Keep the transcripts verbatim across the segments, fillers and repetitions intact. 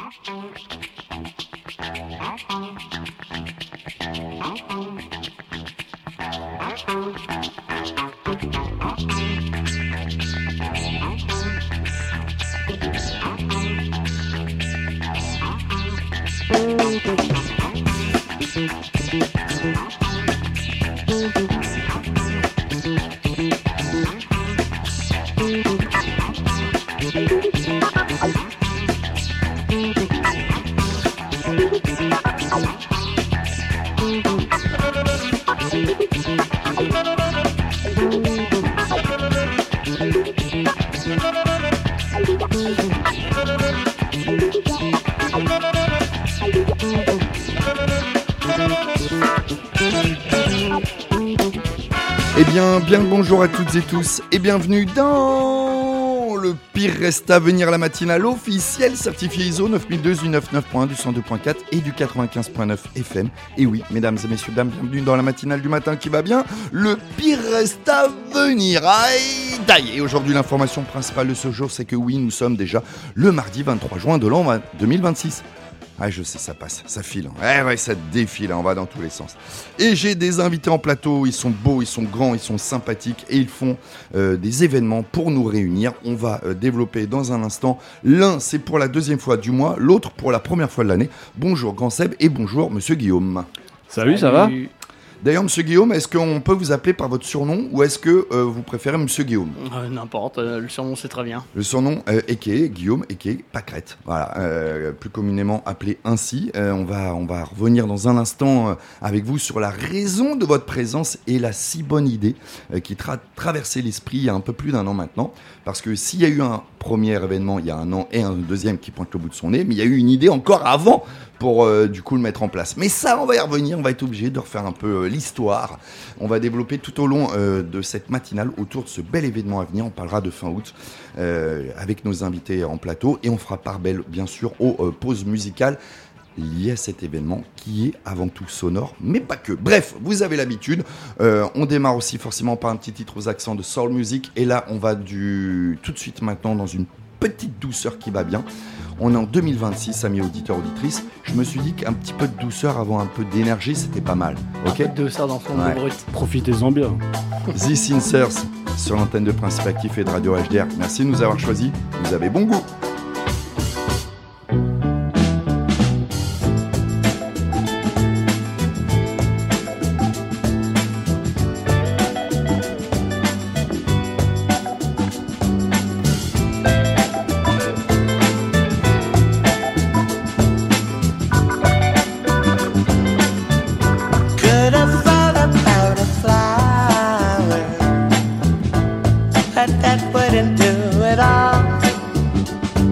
Eh bien, bien le bonjour à toutes et tous et bienvenue dans le pire reste à venir, la matinale officielle certifiée I S O neuf mille deux du quatre-vingt-neuf point un, du cent deux point quatre et du quatre-vingt-quinze point neuf F M. Et oui, mesdames et messieurs, dames, bienvenue dans la matinale du matin qui va bien, le pire reste à venir. Aïe, aïe. Et aujourd'hui, l'information principale de ce jour, c'est que oui, nous sommes déjà le mardi vingt-trois juin de l'an deux mille vingt-six. Ah, je sais, ça passe, ça file. Ouais, ouais, ça défile, on va dans tous les sens. Et j'ai des invités en plateau, ils sont beaux, ils sont grands, ils sont sympathiques et ils font euh, des événements pour nous réunir. On va euh, développer dans un instant. L'un, c'est pour la deuxième fois du mois, l'autre pour la première fois de l'année. Bonjour Grand Seb et bonjour Monsieur Guillaume. Salut, Salut. Ça va ? D'ailleurs, Monsieur Guillaume, est-ce qu'on peut vous appeler par votre surnom ou est-ce que euh, vous préférez Monsieur Guillaume ? euh, N'importe, euh, le surnom c'est très bien. Le surnom euh, Eke, Guillaume Eke Pâquerette, voilà, euh, plus communément appelé ainsi. Euh, on, va, on va revenir dans un instant euh, avec vous sur la raison de votre présence et la si bonne idée euh, qui tra- traversait l'esprit il y a un peu plus d'un an maintenant. Parce que s'il y a eu un premier événement il y a un an et un deuxième qui pointe le bout de son nez, mais il y a eu une idée encore avant pour euh, du coup le mettre en place. Mais ça, on va y revenir, on va être obligé de refaire un peu euh, l'histoire. On va développer tout au long euh, de cette matinale autour de ce bel événement à venir. On parlera de fin août euh, avec nos invités en plateau et on fera part belle, bien sûr, aux euh, pauses musicales liées à cet événement qui est avant tout sonore, mais pas que. Bref, vous avez l'habitude. Euh, on démarre aussi forcément par un petit titre aux accents de soul music et là, on va du tout de suite maintenant dans une petite douceur qui va bien. On est en deux mille vingt-six, amis auditeurs, auditrices. Je me suis dit qu'un petit peu de douceur avant un peu d'énergie, c'était pas mal. Ok ? Un peu de douceur dans son ouais. brut. Profitez-en bien. The Sincers sur l'antenne de Principe Actif et de Radio H D R. Merci de nous avoir choisis. Vous avez bon goût. That wouldn't do it all.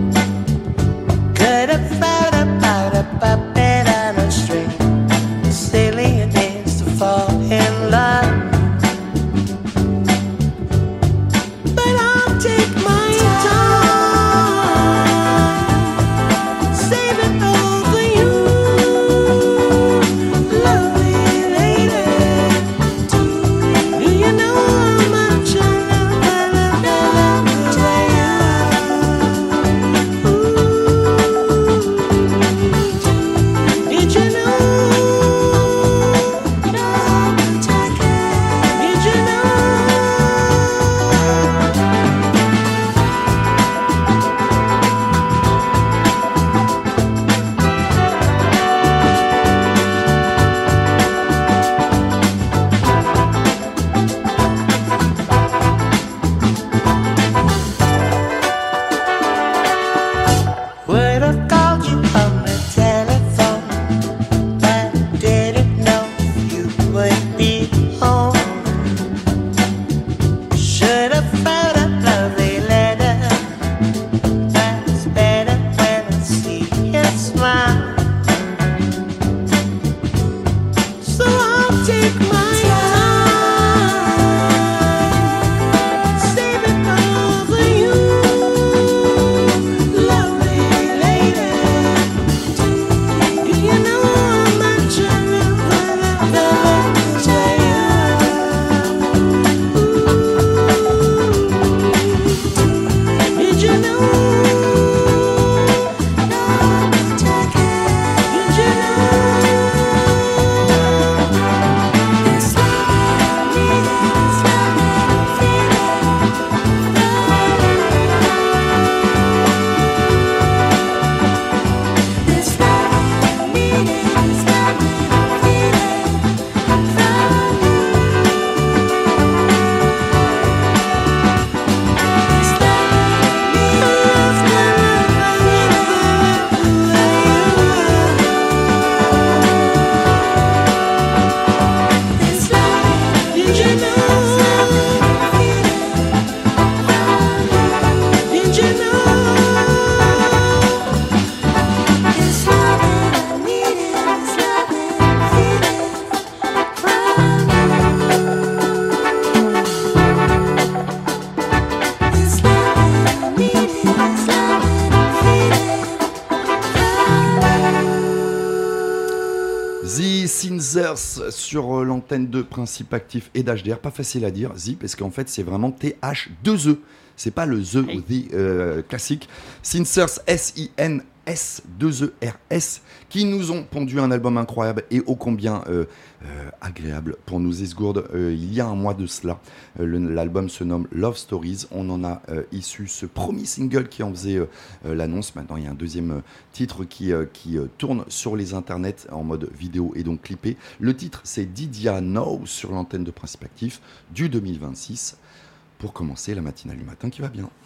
Synthers sur euh, l'antenne de Principe Actif et d'H D R. Pas facile à dire, Zi, parce qu'en fait, c'est vraiment T H deux E. C'est pas le The ou The euh, classique. Synthers, S I N S deux E R S, qui nous ont pondu un album incroyable et ô combien euh, euh, agréable pour nous esgourdes euh, il y a un mois de cela. Euh, le, l'album se nomme Love Stories. On en a euh, issu ce premier single qui en faisait euh, euh, l'annonce. Maintenant, il y a un deuxième euh, titre qui, euh, qui euh, tourne sur les internets en mode vidéo et donc clippé. Le titre, c'est Didia Now sur l'antenne de Principe Actif du deux mille vingt-six pour commencer la matinale du matin qui va bien.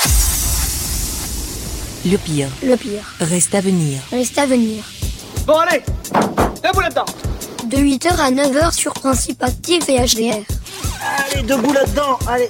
Le pire. Le pire. Reste à venir. Reste à venir. Bon, allez, debout là-dedans. De huit heures à neuf heures sur Principe Actif et H D R. Allez, debout là-dedans, allez.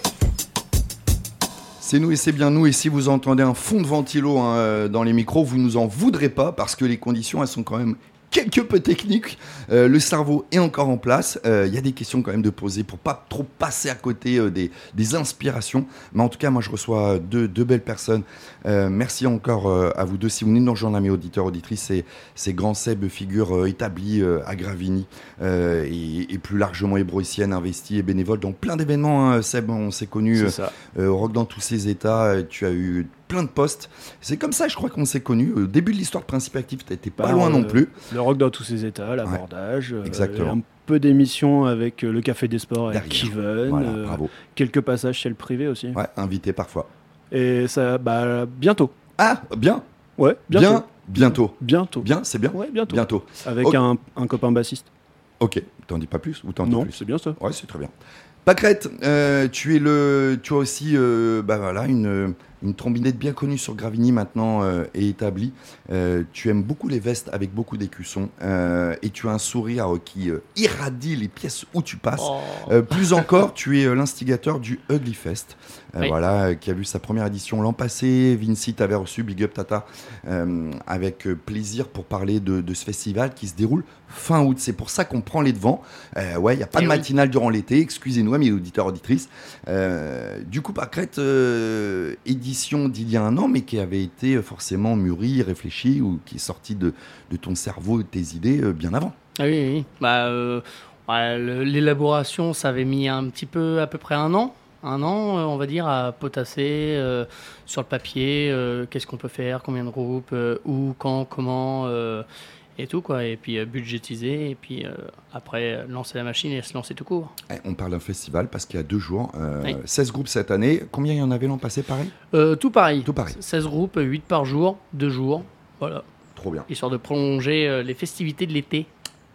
C'est nous et c'est bien nous. Et si vous entendez un fond de ventilo hein, dans les micros, vous nous en voudrez pas parce que les conditions, elles sont quand même quelque peu techniques. Euh, le cerveau est encore en place. Il euh, y a des questions quand même de poser pour pas trop passer à côté euh, des, des inspirations. Mais en tout cas, moi, je reçois deux, deux belles personnes. Euh, merci encore euh, à vous deux. Si vous venez de nous rejoindre, mes auditeurs, auditrices, c'est, c'est Grand Seb, figure euh, établie euh, à Gravigny euh, et, et plus largement hébroïcienne, investie et bénévole dans plein d'événements. Hein. Seb, on s'est connus euh, euh, au Rock dans tous ses états. Tu as eu plein de postes. C'est comme ça, je crois qu'on s'est connus. Au début de l'histoire de Principe Actif, t'étais pas loin euh, non plus. Le rock dans tous ses états, l'abordage. Ouais, exactement. Euh, un peu d'émissions avec euh, le Café des Sports avec Kiven. Voilà, euh, bravo. Quelques passages chez le privé aussi. Ouais, invité parfois. Et ça, bah, bientôt. Ah, bien. Ouais, bientôt. Bien, bientôt. Bientôt. Bien, c'est bien. Ouais, bientôt. Bientôt. Avec okay. un, un copain bassiste. Ok, t'en dis pas plus ou t'en dis non, plus? C'est bien ça. Ouais, c'est très bien. Pâquerette, euh, tu es le, tu as aussi, euh, bah voilà, une, une trombinette bien connue sur Gravigny maintenant euh, et établie. Euh, tu aimes beaucoup les vestes avec beaucoup d'écussons euh, et tu as un sourire qui euh, irradie les pièces où tu passes. Oh. Euh, plus encore, tu es l'instigateur du Ugly Fest, euh, oui. voilà, qui a vu sa première édition l'an passé. Vinci t'avait reçu, Big Up Tata, euh, avec plaisir pour parler de, de ce festival qui se déroule fin août. C'est pour ça qu'on prend les devants. Euh, ouais, il n'y a pas et de oui. matinale durant l'été. Excusez-nous, mes auditeurs, auditrices. Euh, du coup, Pâquerette, euh, édition d'il y a un an, mais qui avait été forcément mûrie, réfléchie, ou qui est sortie de, de ton cerveau, de tes idées euh, bien avant. Ah oui, oui. Bah, euh, ouais, le, l'élaboration, ça avait mis un petit peu, à peu près un an. Un an, euh, on va dire, à potasser euh, sur le papier. Euh, qu'est-ce qu'on peut faire, combien de groupes, euh, où, quand, comment... Euh, et tout quoi, et puis euh, budgétiser, et puis euh, après euh, lancer la machine et se lancer tout court. Eh, on parle d'un festival parce qu'il y a deux jours, euh, oui. seize groupes cette année. Combien il y en avait l'an passé, pareil euh, Tout pareil. Tout pareil. seize groupes, huit par jour, deux jours, voilà. Trop bien. Histoire de prolonger euh, les festivités de l'été.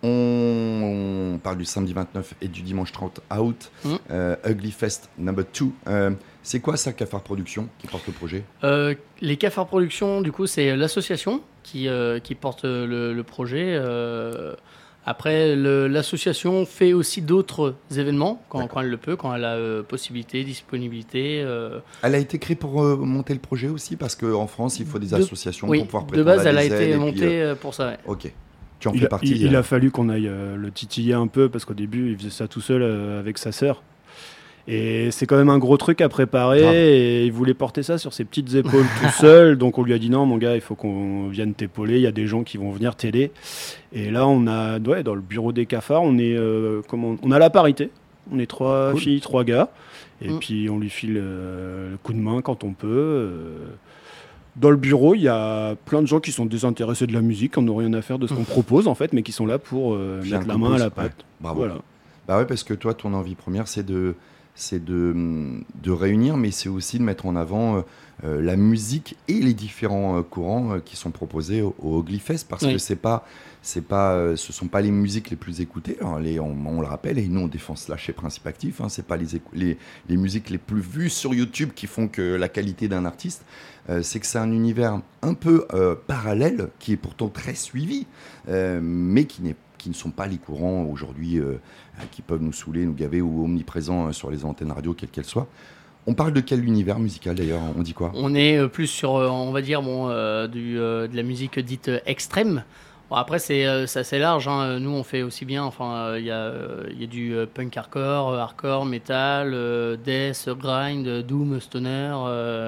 On, on parle du samedi vingt-neuf et du dimanche trente out, mmh. euh, Ugly Fest number two. Euh, c'est quoi ça, Cafard Productions, qui porte le projet? euh, Les Cafards Productions, du coup, c'est l'association qui, euh, qui porte le, le projet. Euh, après, le, l'association fait aussi d'autres événements quand, quand elle le peut, quand elle a euh, possibilité, disponibilité. Euh... Elle a été créée pour euh, monter le projet aussi, parce qu'en France, il faut des de, associations oui, pour pouvoir prétendre de base, à elle a des été aides, montée puis, euh... pour ça. Ouais. Ok. Tu en il fais a, partie. Il, euh... il a fallu qu'on aille euh, le titiller un peu, parce qu'au début, il faisait ça tout seul euh, avec sa sœur. Et c'est quand même un gros truc à préparer, ah. et il voulait porter ça sur ses petites épaules tout seul, donc on lui a dit non mon gars, il faut qu'on vienne t'épauler, il y a des gens qui vont venir t'aider. Et là on a, ouais, dans le bureau des Cafards, on, est, euh, comment, on a la parité, on est trois cool. filles, trois gars, et mmh. puis on lui file euh, le coup de main quand on peut. Euh, Dans le bureau, il y a plein de gens qui sont désintéressés de la musique, qui n'ont rien à faire de ce qu'on propose en fait, mais qui sont là pour euh, mettre la main à la pâte. Ouais. Bravo. Voilà. Bah ouais, parce que toi, ton envie première, c'est de, c'est de, de réunir, mais c'est aussi de mettre en avant euh, la musique et les différents euh, courants euh, qui sont proposés au, au Ugly Fest, parce oui. que c'est pas, c'est pas, euh, ce sont pas les musiques les plus écoutées. Alors, les, on, on le rappelle, et nous on défend cela chez Principe Actif. Hein, c'est pas les, les, les musiques les plus vues sur YouTube qui font que la qualité d'un artiste. Euh, c'est que c'est un univers un peu euh, parallèle, qui est pourtant très suivi, euh, mais qui, n'est, qui ne sont pas les courants aujourd'hui euh, qui peuvent nous saouler, nous gaver ou omniprésents sur les antennes radio, quelles qu'elles soient. On parle de quel univers musical d'ailleurs? On dit quoi? On est plus sur, on va dire, bon, euh, du, euh, de la musique dite extrême. Bon, après, c'est, euh, c'est assez large. Hein. Nous, on fait aussi bien. Enfin, il euh, y, y a du euh, punk hardcore, hardcore, metal, euh, death, grind, doom, stoner. Euh,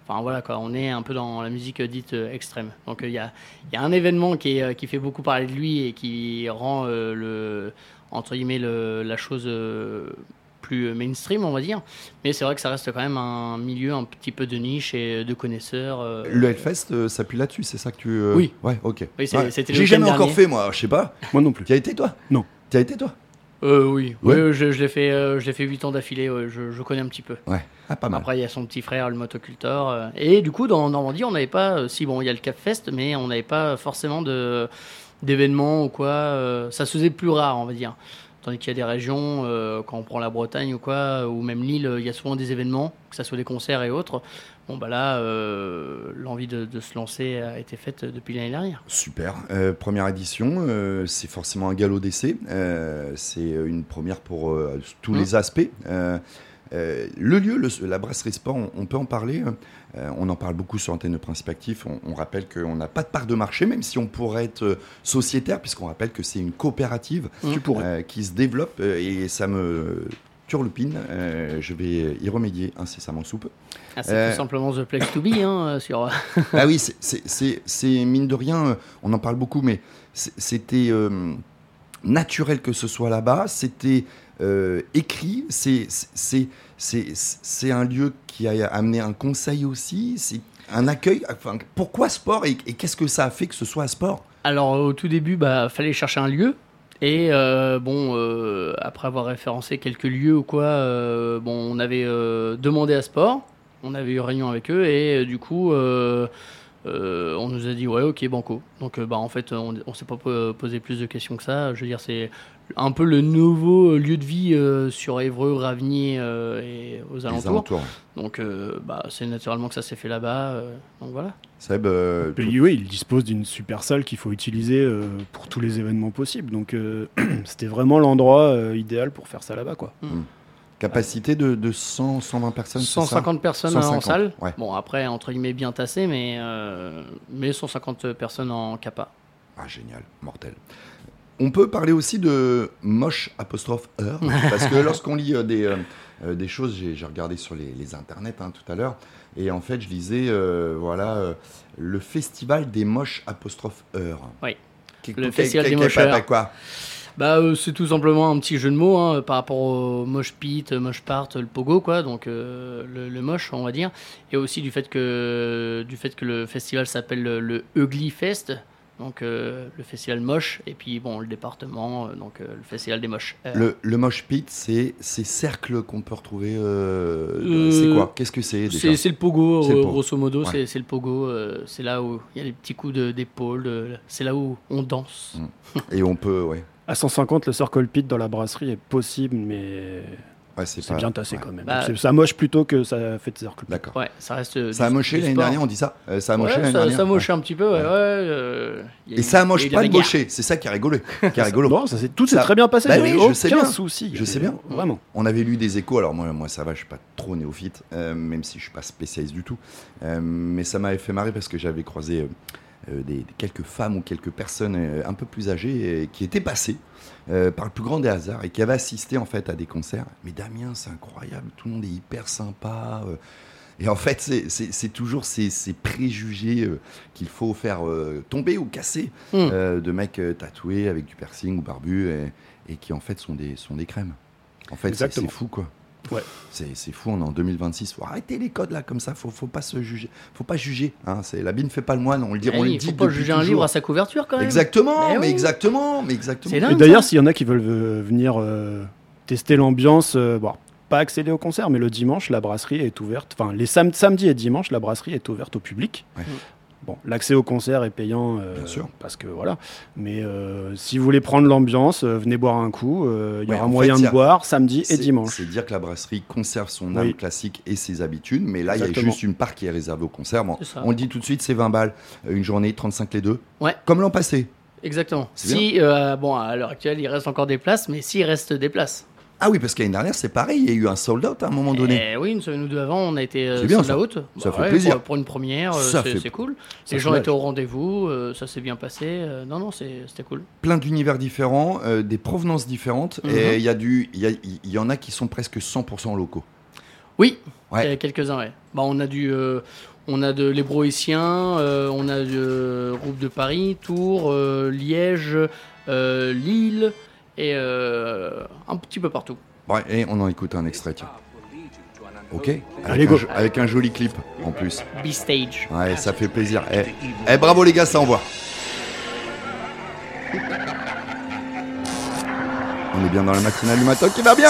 Enfin voilà quoi, on est un peu dans la musique euh, dite euh, extrême. Donc il euh, y, a, y a un événement qui, est, euh, qui fait beaucoup parler de lui et qui rend euh, le, entre guillemets le, la chose euh, plus mainstream, on va dire. Mais c'est vrai que ça reste quand même un milieu un petit peu de niche et de connaisseurs. Euh, Le Hellfest euh, s'appuie là-dessus, c'est ça que tu... euh, Oui. Ouais, ok. Oui, c'est- Ouais. c'était le J'ai jamais week-end encore dernier. fait, moi, je sais pas. Moi non plus. Tu as été, toi? Non. Tu as été, toi? Euh, oui, Ouais. oui je, je l'ai fait, euh, je l'ai fait huit ans d'affilée, ouais, je, je connais un petit peu. Ouais. Ah, pas mal. Après, il y a son petit frère, le motoculteur. euh, et du coup, dans Normandie, on n'avait pas. euh, si, bon, il y a le Capfest, mais on n'avait pas forcément de, d'événements ou quoi. euh, ça se faisait plus rare, on va dire. Tandis qu'il y a des régions, euh, quand on prend la Bretagne ou quoi, ou même l'île, il y a souvent des événements, que ce soit des concerts et autres. Bon, bah là, euh, l'envie de, de se lancer a été faite depuis l'année dernière. Super. Euh, première édition, euh, c'est forcément un galop d'essai. Euh, c'est une première pour euh, tous Mmh. les aspects. Euh, euh, le lieu, le- la brasserie sport, on, on peut en parler. Euh, on en parle beaucoup sur Antenne de Principe Actif. On, on rappelle qu'on n'a pas de part de marché, même si on pourrait être euh, sociétaire, puisqu'on rappelle que c'est une coopérative Tu pourrais. euh, qui se développe euh, et ça me turlupine. Euh, je vais y remédier incessamment sous peu. Ah, c'est Euh. tout simplement The Place to Be hein, sur. Ah oui, c'est- c'est c'est- c'est mine de rien, euh, on en parle beaucoup, mais c'est- c'était euh, naturel que ce soit là-bas, c'était euh, écrit, c'est c'est- c'est- c'est un lieu qui a amené un conseil aussi, c'est un accueil. Enfin, pourquoi sport et, et qu'est-ce que ça a fait que ce soit à sport? Alors au tout début, bah fallait chercher un lieu. Et euh, bon, euh, après avoir référencé quelques lieux ou quoi, euh, bon, on avait euh, demandé à Sport, on avait eu réunion avec eux et euh, du coup, euh, euh, on nous a dit ouais, ok, banco. Donc euh, bah en fait, on, on s'est pas po- posé plus de questions que ça. Je veux dire, c'est un peu le nouveau lieu de vie euh, sur Évreux, Ravigny euh, et aux Les alentours. alentours. Donc euh, bah c'est naturellement que ça s'est fait là-bas. euh, donc voilà. Seb, euh, Et oui, il dispose d'une super salle qu'il faut utiliser euh, pour tous les événements possibles. Donc euh, c'était vraiment l'endroit euh, idéal pour faire ça là-bas, quoi. capacité de, de cent, cent vingt personnes, c'est ça cent cinquante personnes cent en cinquante, salle. ouais. Bon, après, entre guillemets, bien tassé, mais, euh, mais cent cinquante personnes en capa. Ah, génial, mortel. On peut parler aussi de moche apostrophe heure, parce que lorsqu'on lit euh, des, euh, euh, des choses, j'ai j'ai regardé sur les, les internets hein, tout à l'heure, et en fait je lisais, euh, voilà, euh, le festival des moches apostrophe heure. Oui. Qui- Le qui- festival qui- des qui- mocheurs. pas- quoi Bah, euh, c'est tout simplement un petit jeu de mots hein, par rapport au moche pit, moche part, le pogo, quoi. Donc, euh, le, le moche, on va dire. Et aussi du fait que, du fait que le festival s'appelle le, le Ugly Fest. Donc, euh, le festival moche. Et puis, bon, le département, euh, donc euh, le festival des moches. Euh, Le, le moche pit, c'est ces cercles qu'on peut retrouver. euh, Euh, c'est quoi Qu'est-ce que c'est déjà C'est c'est le pogo, C'est le euh, pogo. grosso modo, Ouais. c'est c'est le pogo. euh, c'est là où il y a les petits coups de- d'épaule, de- c'est là où on danse. Et on peut, ouais. À cent cinquante, le circle pit dans la brasserie est possible, mais ouais c'est c'est pas- bien tassé ouais. quand même. Bah, Donc, c'est- ça moche plutôt que ça fait de circle pit. D'accord. Ouais, ça reste. euh, Ça a du- moché du l'année sport. dernière, on dit ça Euh, Ça a Ouais, moché l'année ça, dernière ça moche Ouais. un petit peu, ouais. Ouais. ouais, euh, il y a Et eu- ça il y a moche eu des pas de bagarres. mocher, c'est ça qui est rigolo. Qui est rigolo. Non, ça, c'est- tout s'est Ça- très bien passé. Bah il y oui, avait je aucun sais bien. souci. Je sais bien. Vraiment. On avait lu des échos, alors moi, moi ça va, je suis pas trop néophyte, euh, même si je suis pas spécialiste du tout. Euh, mais ça m'avait fait marrer parce que j'avais croisé euh, euh, des, des- quelques femmes ou quelques personnes euh, un peu plus âgées euh, qui étaient passées euh, par le plus grand des hasards et qui avaient assisté en fait à des concerts. Mais Damien, c'est incroyable, tout le monde est hyper sympa. euh, et en fait, c'est- c'est c'est toujours ces, ces préjugés euh, qu'il faut faire euh, tomber ou casser Hmm. euh, de mecs euh, tatoués avec du piercing ou barbus et, et qui en fait sont des, sont des crèmes. En fait, c'est Exactement. c'est fou quoi. Ouais. C'est c'est fou, on est en deux mille vingt-six. Faut arrêter les codes là comme ça. Faut, faut pas se juger. Faut pas juger. Hein. C'est la bille ne fait pas le moine. On le dit. Eh on oui, le il dit faut pas depuis juger un toujours. livre à sa couverture quand même. Exactement. Mais Mais oui. exactement. Mais exactement. C'est Et dingue. d'ailleurs, ça. s'il y en a qui veulent euh, venir euh, tester l'ambiance, euh, bon, pas accéder au concert, mais le dimanche, la brasserie est ouverte. Enfin, les sam- samedis et dimanches, la brasserie est ouverte au public. Ouais. Bon, l'accès au concert est payant, euh, Bien sûr. parce que voilà. Mais euh, si vous voulez prendre l'ambiance, euh, venez boire un coup. euh, Il y Ouais, aura en moyen fait, il y de a- boire samedi et C'est- dimanche. C'est dire que la brasserie conserve son âme Oui. classique et ses habitudes, mais là il y a Exactement. juste une part qui est réservée au concert. Bon, C'est ça. on le dit tout de suite, c'est vingt balles, euh, une journée, trente-cinq les deux. Ouais. Comme l'an passé. Exactement. C'est Si, euh, bon, à l'heure actuelle, il reste encore des places, mais s'il reste des places. Ah oui, parce qu'année dernière c'est pareil, il y a eu un sold out à un moment donné. Eh oui, une semaine ou deux avant, on a été euh, C'est bien, sold ça. out. Ça fait ouais, plaisir. Pour, pour une première, euh, Ça c'est fait- c'est cool. ça Les gens soulage. étaient au rendez-vous, euh, ça s'est bien passé. euh, non, non, c'est- c'était cool. Plein d'univers différents, euh, des provenances différentes, Mhm. et il y a du, il y, a- il y en a qui sont presque cent pour cent locaux. Oui, Ouais. il y a quelques-uns, ouais. Bah, on a du, euh, on a de l'Hébroïcien, euh, on a du euh, groupe de Paris, Tours, euh, Liège, euh, Lille et euh, un petit peu partout. Ouais, et on en écoute un extrait, tiens. Ok. Avec, Allez, un, go. jo- avec un joli clip en plus. B-Stage. Ouais, ça fait plaisir. Eh, eh, bravo les gars, ça envoie. On est bien dans la matinale du matin qui va bien.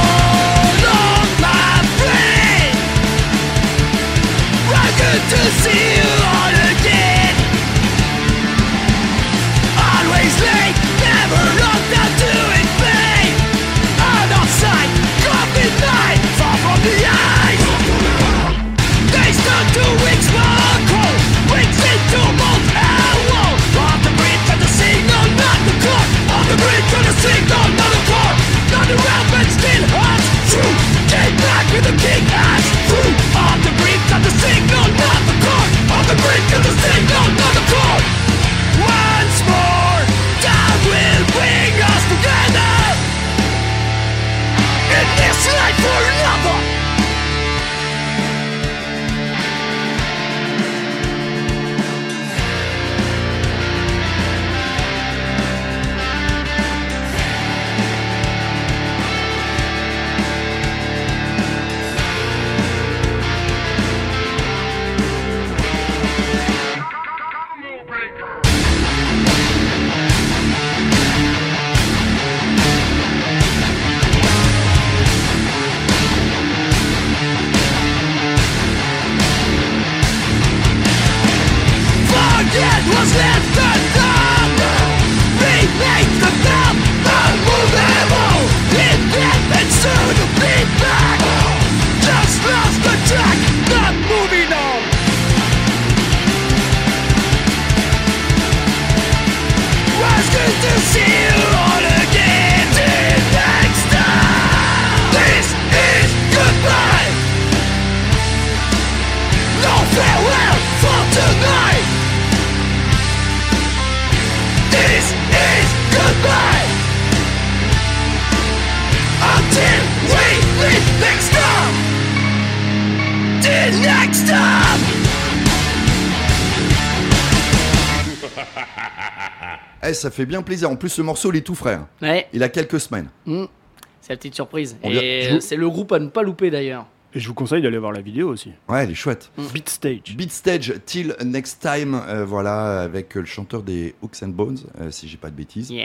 Eh, ça fait bien plaisir. En plus, ce morceau, il est tout frais. hein. Ouais, Il a quelques semaines. mm. C'est la petite surprise. On vient- Et je vous- c'est le groupe à ne pas louper d'ailleurs. Et je vous conseille d'aller voir la vidéo aussi. Ouais, elle est chouette. Beat Stage. Beat Stage, Till Next Time, euh, voilà, avec le chanteur des Hooks and Bones, euh, si j'ai pas de bêtises. Yeah.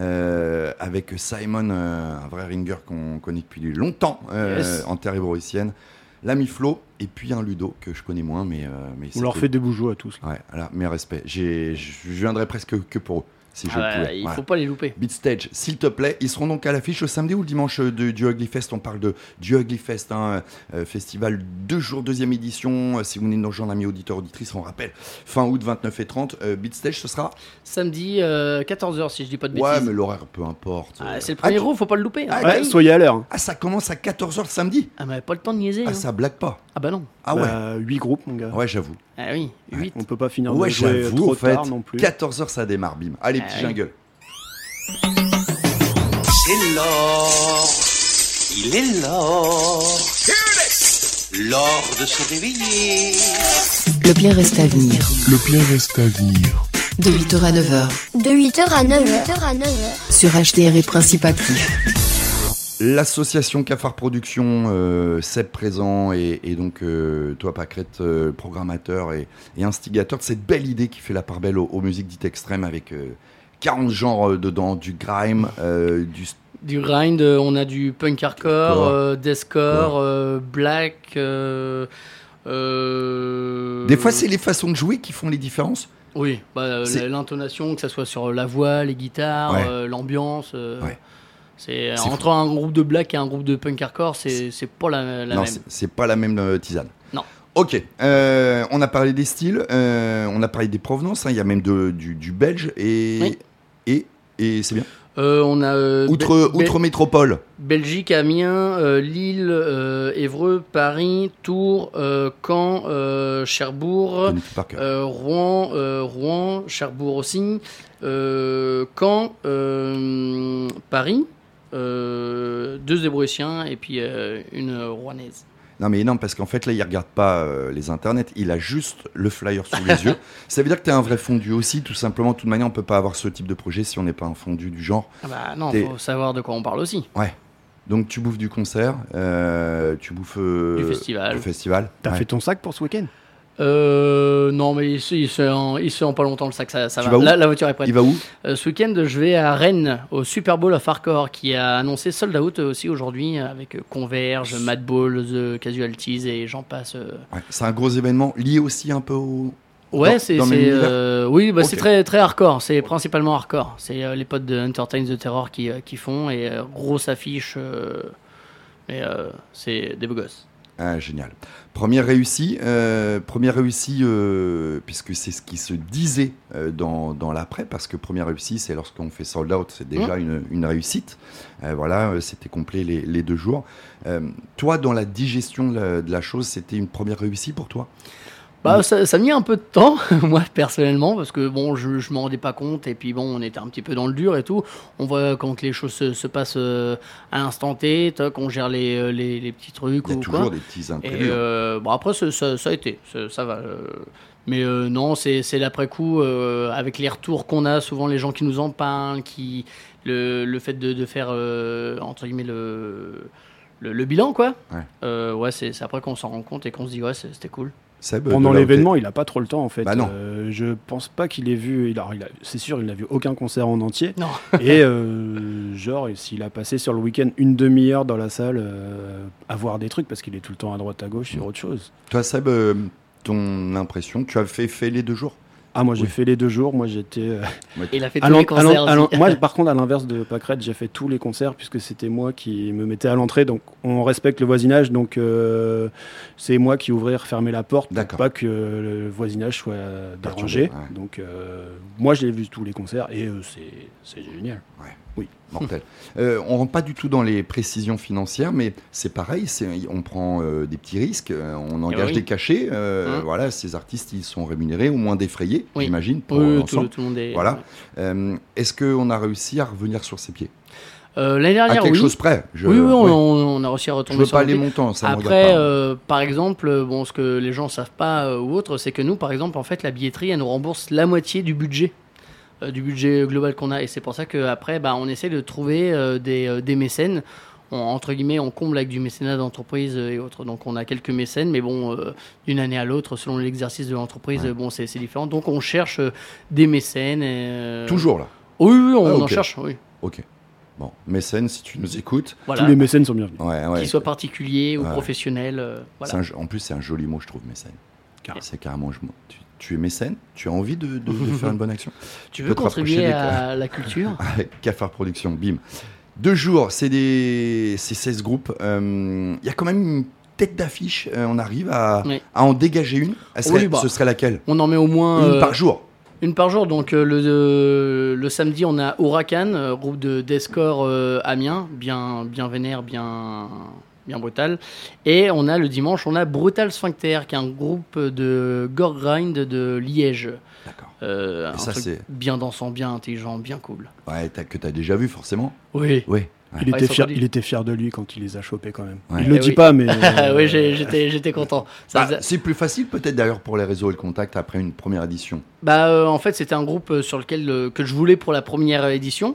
Euh, avec Simon, euh, un vrai ringer qu'on connaît depuis longtemps euh, Yes. en terre hébroïcienne. L'ami Flo, et puis un Ludo que je connais moins, mais. Euh, mais On leur c'était- fait des bougeots à tous. Ouais, voilà, mes respects. J'ai- Je viendrai presque que pour eux, si je Ah le bah, pouvais. il Voilà. faut pas les louper. Beat Stage, s'il te plaît. Ils seront donc à l'affiche le samedi ou le dimanche euh, de- du Ugly Fest. On parle de, du Ugly Fest, hein, euh, festival deux jours, deuxième édition. Euh, si vous venez de nous rejoindre, amis auditeurs, auditrices, on rappelle, fin août, vingt-neuf et trente. Euh, Beat Stage, ce sera Samedi, euh, quatorze heures si je dis pas de bêtises. Ouais, mais l'horaire, peu importe. Ah, c'est le Ah, premier tu- groupe, faut pas le louper. hein. Ah, Ouais, quel- soyez à l'heure. Ah, ça commence à quatorze heures le samedi. Ah, mais pas le temps de niaiser. Ah, hein. ça blague pas. Ah bah non. Ah ouais. Bah, huit groupes, mon gars. Ouais, j'avoue. Ah oui, huit. On peut pas finir Ouais, de jouer j'avoue, trop en fait. tard non plus. quatorze heures, ça démarre, bim. Allez, Ah petit oui. jingle. C'est l'or, il est l'or. L'or de se réveiller. Le bien reste à venir. Le bien reste à venir. De huit heures à neuf heures. De huit heures à neuf heures. Sur H D R et Principe Actif. L'association Cafard Production, euh, Seb présent et, et donc euh, toi Pâquerette, euh, programmateur et, et instigateur de cette belle idée qui fait la part belle aux, aux musiques dites extrêmes avec euh, quarante genres euh, dedans, du grime, euh, du... Du grind, euh, on a du punk hardcore, Hardcore. euh, deathcore, euh, black. euh, euh, Des fois c'est les façons de jouer qui font les différences. Oui, bah, euh, C'est- l'intonation, que ça soit sur la voix, les guitares, Ouais. euh, l'ambiance. euh, Ouais. C'est C'est entre un groupe de black et un groupe de punk hardcore, c'est c'est pas la, la non, même. c'est- c'est pas la même euh, tisane. Non. Ok, euh, on a parlé des styles, euh, on a parlé des provenances, hein, il y a même de, du, du belge et, Oui. et, et c'est bien. Euh, on a euh, Outre, Bel- outre métropole, Belgique, Amiens, euh, Lille, euh, Évreux, Paris, Tours, euh, Caen, euh, Cherbourg, connais tout par cœur. euh, Rouen, euh, Rouen, Cherbourg aussi, euh, Caen, euh, Paris, euh, deux Hébroïciens et puis euh, une Rouennaise. Non mais non, parce qu'en fait là il regarde pas euh, les internets, il a juste le flyer sous les yeux. Ça veut dire que t'es un vrai fondu aussi, tout simplement. De toute manière on peut pas avoir ce type de projet si on n'est pas un fondu du genre. Ah bah non, T'es- faut savoir de quoi on parle aussi. Ouais. Donc tu bouffes du concert, euh, tu bouffes euh, Du festival. du festival. T'as Ouais. fait ton sac pour ce week-end? Euh, non, mais il se, il se en, il se en pas longtemps le sac, ça, ça Tu va. vas où La, la voiture est prête. Il va où? Euh, ce week-end, je vais à Rennes, au Super Bowl of Hardcore, qui a annoncé sold out euh, aussi aujourd'hui, avec euh, Converge, Madball, The Casualties et j'en passe. euh. Ouais, c'est un gros événement lié aussi un peu au. Ouais, Dans- c'est. dans le c'est, même univers euh, oui, bah, Ok. c'est très, très hardcore. C'est principalement hardcore. C'est euh, les potes de Entertain the Terror qui, euh, qui font, et euh, grosse affiche. euh, mais euh, c'est des beaux gosses. Ah, génial. Première réussie, euh, première réussie euh, puisque c'est ce qui se disait euh, dans, dans l'après, parce que première réussie, c'est lorsqu'on fait sold out, c'est déjà Mmh. une, une réussite. Euh, voilà, euh, c'était complet les, les deux jours. Euh, toi, dans la digestion de la, de la chose, c'était une première réussite pour toi? Bah, ça, ça a mis un peu de temps, moi personnellement, parce que bon, je, je m'en rendais pas compte, et puis bon, on était un petit peu dans le dur et tout. On voit quand les choses se, se passent euh, à l'instant T, toc, on gère les, euh, les, les petits trucs Il y a ou toujours quoi. des petits Et imprévus. euh, bon, après, ça, ça, ça a été, ça, ça va. euh. Mais euh, non, c'est c'est l'après-coup, euh, avec les retours qu'on a, souvent les gens qui nous en parlent, qui, le, le fait de, de faire, euh, entre guillemets, le, le, le bilan, quoi. Ouais. Euh, ouais, c'est c'est après qu'on s'en rend compte et qu'on se dit, ouais, c'est- c'était cool. Seb, Pendant de là où l'événement, il a pas trop le temps en fait. Bah non. Euh, je pense pas qu'il ait vu. il a- il a- C'est sûr, il n'a vu aucun concert en entier. Non. Et euh, genre, s'il a passé sur le week-end une demi-heure dans la salle euh, à voir des trucs parce qu'il est tout le temps à droite à gauche sur autre chose. t'es- Toi, Seb, euh, ton impression, tu as fait, fait les deux jours? Ah, moi j'ai Oui. fait les deux jours. Moi j'étais. euh, Il a fait à tous l'en- les à concerts l'en- à l'en- aussi. moi, par contre, à l'inverse de Pâquerette, j'ai fait tous les concerts puisque c'était moi qui me mettais à l'entrée. Donc, on respecte le voisinage. Donc, euh, c'est moi qui ouvrais, refermer la porte pour D'accord. pas que le voisinage soit dérangé. Perturbé, ouais. Donc, euh, moi, j'ai vu tous les concerts et euh, c'est c'est génial. Mortel. Euh, on rentre pas du tout dans les précisions financières, mais c'est pareil, c'est, on prend euh, des petits risques, euh, on engage oui. des cachets. euh, Hum. Voilà, ces artistes, ils sont rémunérés, au moins défrayés, Oui. j'imagine, pour Oui, oui, tout, l'ensemble. tout le monde est. Voilà. ouais. Euh, est-ce qu'on a réussi à revenir sur ses pieds? Euh, L'année À dernière, quelque oui. chose près. Je, oui, oui, on, ouais. on- on a réussi à Je retomber veux sur pas le les pied. montants, ça me regarde Après, pas. euh, par exemple, bon, ce que les gens savent pas euh, ou autre, c'est que nous, par exemple, en fait, la billetterie, elle nous rembourse la moitié du budget, euh, du budget global qu'on a, et c'est pour ça qu'après, bah, on essaie de trouver euh, des, euh, des mécènes. On- entre guillemets, on comble avec du mécénat d'entreprise euh, et autres. Donc, on a quelques mécènes, mais bon, euh, d'une année à l'autre, selon l'exercice de l'entreprise, Ouais. euh, bon, c'est c'est différent. Donc, on cherche euh, des mécènes. et, euh, Toujours là. Oui, oui, on Ah, en ok. cherche, oui. Ok. Bon, mécène, si tu nous écoutes. Voilà. Tous les mécènes sont bienvenus. Ouais, ouais. Qu'ils soient particuliers ou Ouais. professionnels. euh, voilà. C'est un jo- en plus, c'est un joli mot, je trouve, mécène. Car- C'est carrément. je- Tu, tu es mécène? Tu as envie de, de- de faire une bonne action? Tu peux veux te rapprocher contribuer des- à la culture? Avec Cafard Production, bim. Deux jours, c'est des... c'est seize groupes. Euh, Il y a quand même une tête d'affiche. Euh, on arrive à... Oui. à en dégager une. Elle serait- Oui, bah. Ce serait laquelle? On en met au moins Une euh, par jour. une par jour. Donc euh, le, euh, le samedi, on a Huracan, euh, groupe de deathcore euh, Amiens, bien, bien vénère, bien, bien brutal. Et on a le dimanche, on a Brutal Sphincter, qui est un groupe de gore grind de Liège. D'accord. Euh, Et un ça, truc c'est- bien dansant, bien intelligent, bien cool. Ouais, t'as- que tu as déjà vu, forcément. Oui. Oui. Il, Ouais, était ils sont fier, connus. il était fier de lui quand il les a chopés quand même. Ouais. Il le Eh dit oui. pas, mais. euh, oui, j'ai- j'étais j'étais content. Ça Bah, faisait- c'est plus facile peut-être d'ailleurs pour les réseaux et le contact après une première édition. Bah, euh, en fait, c'était un groupe euh, sur lequel euh, que je voulais pour la première euh, édition.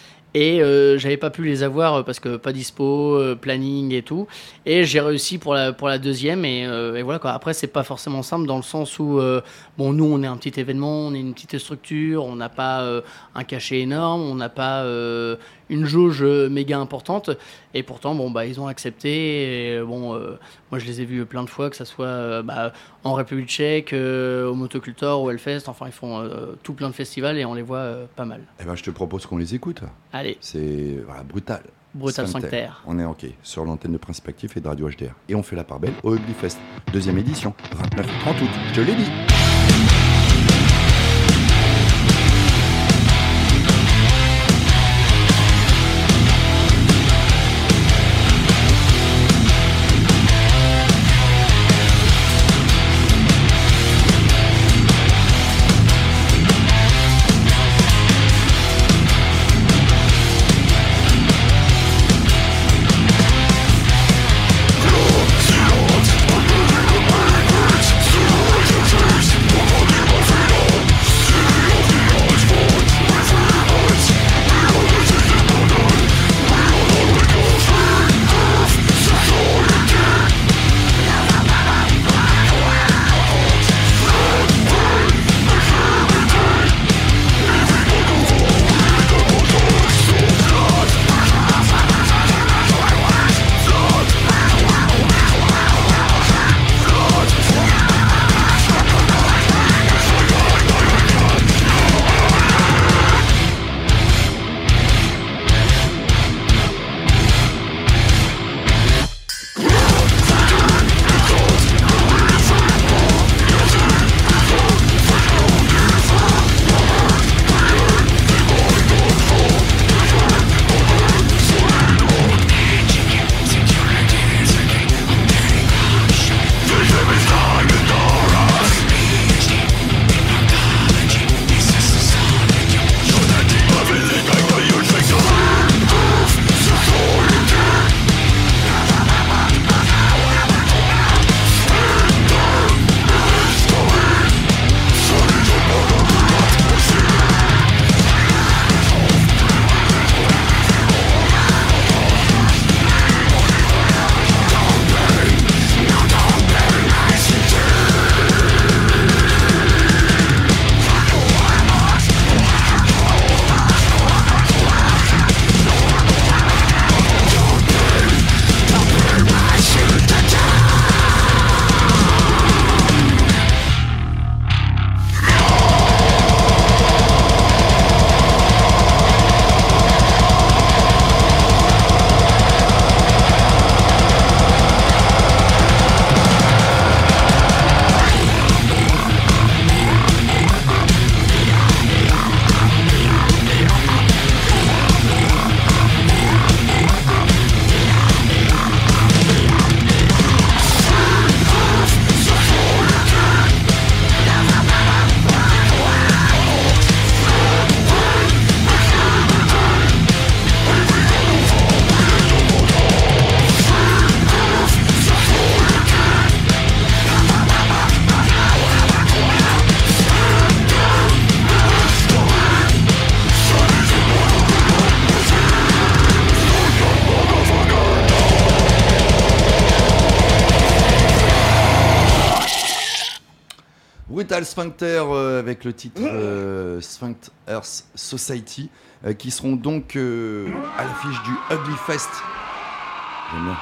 Et euh, j'avais pas pu les avoir euh, parce que pas dispo, euh, planning et tout. Et j'ai réussi pour la, pour la deuxième. Et, euh, et voilà quoi. Après, c'est pas forcément simple dans le sens où, euh, bon, nous, on est un petit événement, on est une petite structure, on n'a pas euh, un cachet énorme, on n'a pas euh, une jauge euh, méga importante. Et pourtant, bon, bah, ils ont accepté. Et, euh, bon, euh, moi, je les ai vus plein de fois, que ça soit euh, bah, en République tchèque, euh, au Motocultor, au Hellfest. Enfin, ils font euh, tout plein de festivals et on les voit euh, pas mal. Eh ben, je te propose qu'on les écoute. Allez, C'est voilà, brutal. Brutal Sphincter. Sphincter. On est OK sur l'antenne de Principe Actif et de Radio H D R. Et on fait la part belle au Ugly Fest. Deuxième édition, vingt-neuf et trente août. Je te l'ai dit. Silence Brutal Sphincter euh, avec le titre euh, Sphincter Society euh, qui seront donc euh, à l'affiche du Ugly Fest. J'aime bien.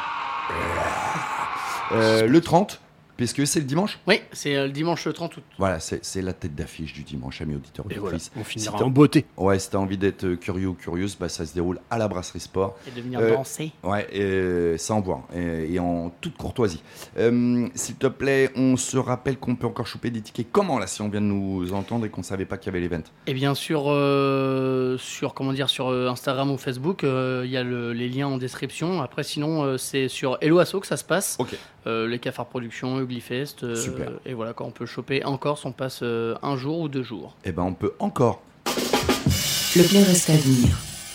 Euh, le trente, puisque c'est le dimanche. Oui, c'est euh, le dimanche trente août. Voilà, c'est, c'est la tête d'affiche du dimanche, amis auditeurs. Et voilà, auditrices. on finira Si en beauté. Ouais, si t'as envie d'être euh, curieux ou curieuse, bah, ça se déroule à la Brasserie Sport. Et de venir Euh, danser. Ouais, et sans boire et, et en toute courtoisie. Euh, s'il te plaît, on se rappelle qu'on peut encore choper des tickets. Comment là, si on vient de nous entendre et qu'on savait pas qu'il y avait l'event? Et bien sûr, euh, sur comment dire, sur euh, Instagram ou Facebook, euh, il y a le- les liens en description. Après, sinon, euh, c'est sur Hello Asso que ça se passe. Ok. Euh, les Cafards Productions, Ugly Fest. euh, Super. Et voilà, quand on peut choper encore, on passe euh, un jour ou deux jours. Eh ben, on peut encore. Le plein reste à venir.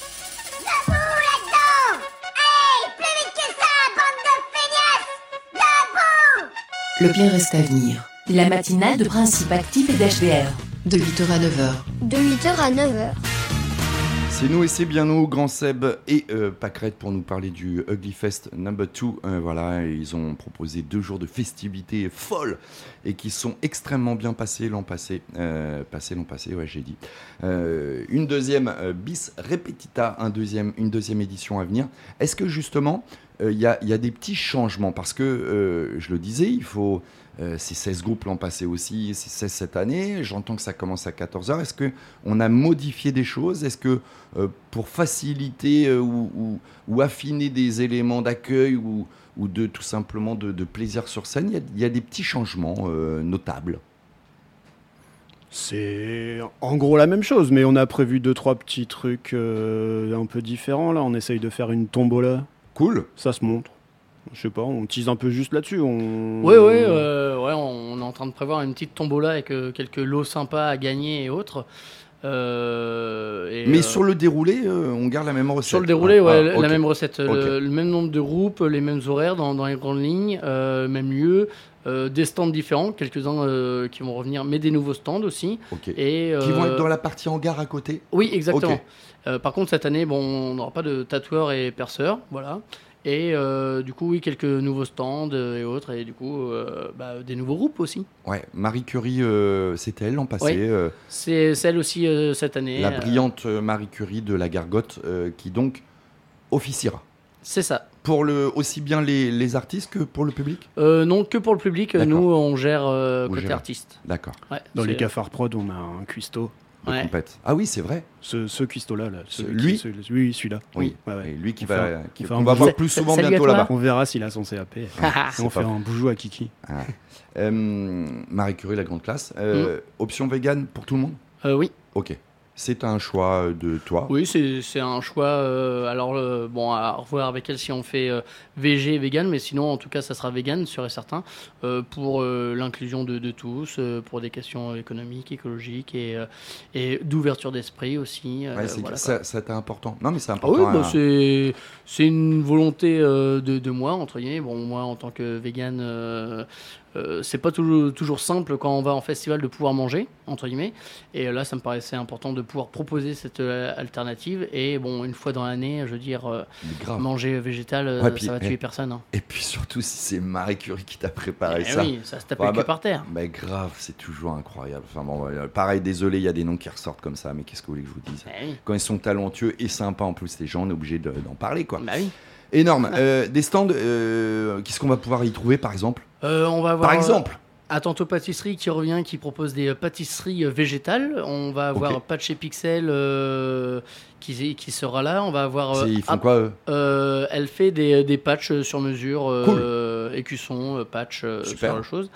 Le plein reste à venir. La matinale de Principe Actif et d'H D R. De huit heures à neuf heures. De huit heures à neuf heures. C'est nous et c'est bien nous, Grand Seb et euh, Pâquerette pour nous parler du Ugly Fest number two. Euh, voilà, ils ont proposé deux jours de festivités folles et qui sont extrêmement bien passés l'an passé. Euh, passé l'an passé, ouais, j'ai dit. Euh, une deuxième euh, bis repetita, un deuxième, une deuxième édition à venir. Est-ce que justement, il euh, y, a, y a des petits changements? Parce que, euh, je le disais, il faut... Euh, c'est seize groupes l'an passé aussi, c'est seize cette année. J'entends que ça commence à quatorze heures. Est-ce qu'on a modifié des choses? Est-ce que euh, pour faciliter euh, ou, ou, ou affiner des éléments d'accueil ou, ou de tout simplement de, de plaisir sur scène, il y a, il y a des petits changements euh, notables? C'est en gros la même chose, mais on a prévu deux trois petits trucs euh, un peu différents. Là, on essaye de faire une tombola. Cool. Ça se montre. Je sais pas, on tease un peu juste là-dessus. On... Oui, oui, euh, ouais, on est en train de prévoir une petite tombola avec euh, quelques lots sympas à gagner et autres. Euh, et, Mais euh, sur le déroulé, euh, on garde la même recette. Sur le déroulé, Ah, ouais, ah, la ok. même recette, le, Ok. le même nombre de groupes, les mêmes horaires dans, dans les grandes lignes, euh, même lieu, euh, des stands différents, quelques-uns euh, qui vont revenir, mais des nouveaux stands aussi. Ok. Et, Qui vont euh, être dans la partie hangar à côté? Oui, exactement. Ok. Euh, par contre, cette année, bon, on n'aura pas de tatoueurs et perceurs, voilà. Et euh, du coup, oui, quelques nouveaux stands euh, et autres, et du coup, euh, bah, des nouveaux groupes aussi. Ouais, Marie Curie, euh, c'était elle l'an passé. Ouais. euh, C'est celle aussi euh, cette année. la euh, brillante euh, Marie Curie de la Gargote, euh, qui donc officiera. C'est ça. Pour le, aussi bien les, les artistes que pour le public? Euh, non, que pour le public, D'accord. nous, on gère euh, Vous côté gérez. artiste. D'accord. Ouais, Dans les c'est- cafards prod, on a un cuistot. De Ouais. compète. Ah oui, c'est vrai. Ce, ce cuistot-là, là. Ce- celui lui qui- celui- Oui, celui-là. Oui. Ouais, ouais. Et lui qui On va, fait un- qui- on fait qu'on un va bout- voir plus souvent Salut à bientôt toi. là-bas. On verra s'il a son C A P. C'est on fait pas- un boujou à Kiki. Ah. Euh, Marie Curie, la grande classe. Euh, Option vegan pour tout le monde? Euh, oui. Ok. C'est un choix de toi. Oui, c'est c'est un choix. euh, alors, euh, bon, à revoir avec elle si on fait euh, végé et vegan, mais sinon, en tout cas, ça sera vegan, sûr et certain, euh, pour euh, l'inclusion de, de tous, euh, pour des questions économiques, écologiques et, euh, et d'ouverture d'esprit aussi. euh, Ouais, c'est voilà, ça, ça t'est important. Non, mais c'est Ah important. oui, bah, hein. c'est c'est une volonté euh, de, de moi, entre guillemets. Bon, moi, en tant que vegan, euh, euh, c'est pas toujours, toujours simple quand on va en festival de pouvoir manger, entre guillemets. Et là, ça me paraissait important de pouvoir proposer cette euh, alternative. Et bon, une fois dans l'année, je veux dire, euh, Mais grave. manger végétal, euh, Ouais, puis, ça va eh, tuer personne. Hein. Et puis surtout si c'est Marie Curie qui t'a préparé Eh ça. oui, ça se tape Ouais, le cul bah- par terre. Mais grave, c'est toujours incroyable. Enfin bon, euh, pareil, désolé, il y a des noms qui ressortent comme ça, mais qu'est-ce que vous voulez que je vous dise? Eh oui. Quand ils sont talentueux et sympas en plus, les gens, on est obligé de- d'en parler, quoi. Bah oui. Énorme. Euh, des stands, euh, qu'est-ce qu'on va pouvoir y trouver, par exemple? Euh, on va avoir, Par exemple À Tantôt Pâtisserie qui revient, qui propose des euh, pâtisseries euh, végétales. On va avoir Ok. Patch et Pixel euh, qui, qui sera là. On va avoir. euh, C'est- Ils font Ap- quoi, eux? euh, Elle fait des, des patchs sur mesure, euh, écussons, euh, patchs, euh, ce Super. genre de choses.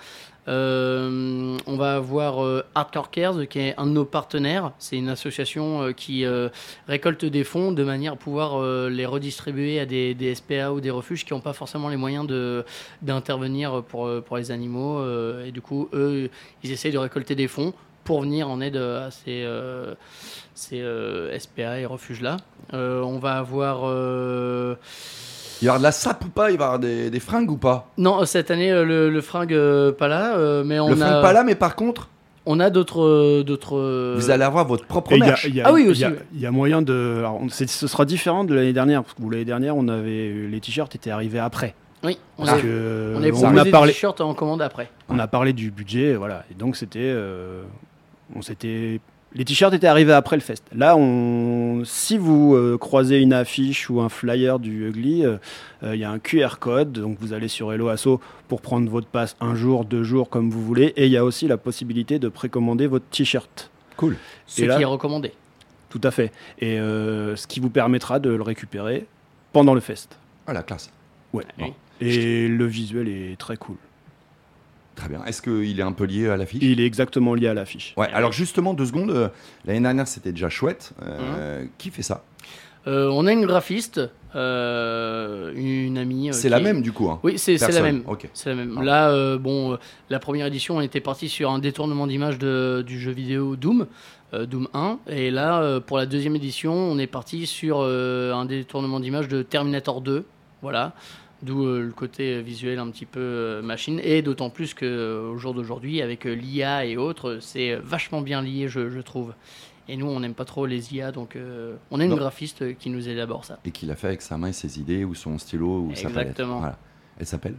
Euh, on va avoir euh, Hardcore Cares, qui est un de nos partenaires. C'est une association euh, qui euh, récolte des fonds de manière à pouvoir euh, les redistribuer à des, des S P A ou des refuges qui n'ont pas forcément les moyens de, d'intervenir pour, euh, pour les animaux. euh, et du coup, eux, ils essayent de récolter des fonds pour venir en aide à ces, euh, ces euh, S P A et refuges-là. Euh, on va avoir... euh, Il va y avoir de la sape ou pas? Il va y avoir des, des fringues ou pas? Non, cette année, euh, le, le fringue euh, pas là, euh, mais on Le a... fringue pas là, mais par contre, On a d'autres... euh, d'autres euh, vous allez avoir votre propre Et il y a- merch. il y a- Ah oui, il aussi, y a- ouais. Il y a moyen de. Alors, on- c'est- ce sera différent de l'année dernière, parce que vous, l'année dernière, on avait les t-shirts étaient arrivés après. Oui, on Parce a, que, on a on proposé a des parlé, t-shirts en commande après. on a parlé du budget, voilà. Et donc c'était, euh, on s'était, les t-shirts étaient arrivés après le fest. Là, on, si vous euh, croisez une affiche ou un flyer du Ugly, il euh, euh, y a un Q R code, donc vous allez sur Hello Asso pour prendre votre passe un jour, deux jours, comme vous voulez. Et il y a aussi la possibilité de précommander votre t-shirt. Cool. Ce Et là- qui est recommandé. Tout à fait. Et euh, ce qui vous permettra de le récupérer pendant le fest. Ah, la classe. Ouais. Oui. Et le visuel est très cool. Très bien. Est-ce qu'il est un peu lié à l'affiche? Il est exactement lié à l'affiche. Ouais, alors justement, deux secondes. euh, L'année dernière, c'était déjà chouette. Euh, Qui fait ça? Euh, on a une graphiste, euh, une amie. euh, C'est qui la est- même, du coup. hein. Oui, c'est c'est la Personne. même. Ok. C'est la même. Ah. Là, euh, bon, euh, la première édition, on était parti sur un détournement d'image de- du jeu vidéo Doom, euh, Doom un. Et là, euh, pour la deuxième édition, on est parti sur euh, un détournement d'image de Terminator deux. Voilà. D'où euh, le côté visuel un petit peu euh, machine. Et d'autant plus qu'au jour d'aujourd'hui, avec euh, l'I A et autres, c'est vachement bien lié, je, je trouve. Et nous, on n'aime pas trop les I A, donc euh, on a une Non. graphiste qui nous élabore ça. Et qu'il a fait avec sa main et ses idées, ou son stylo, ou sa palette. Exactement. Voilà. Elle s'appelle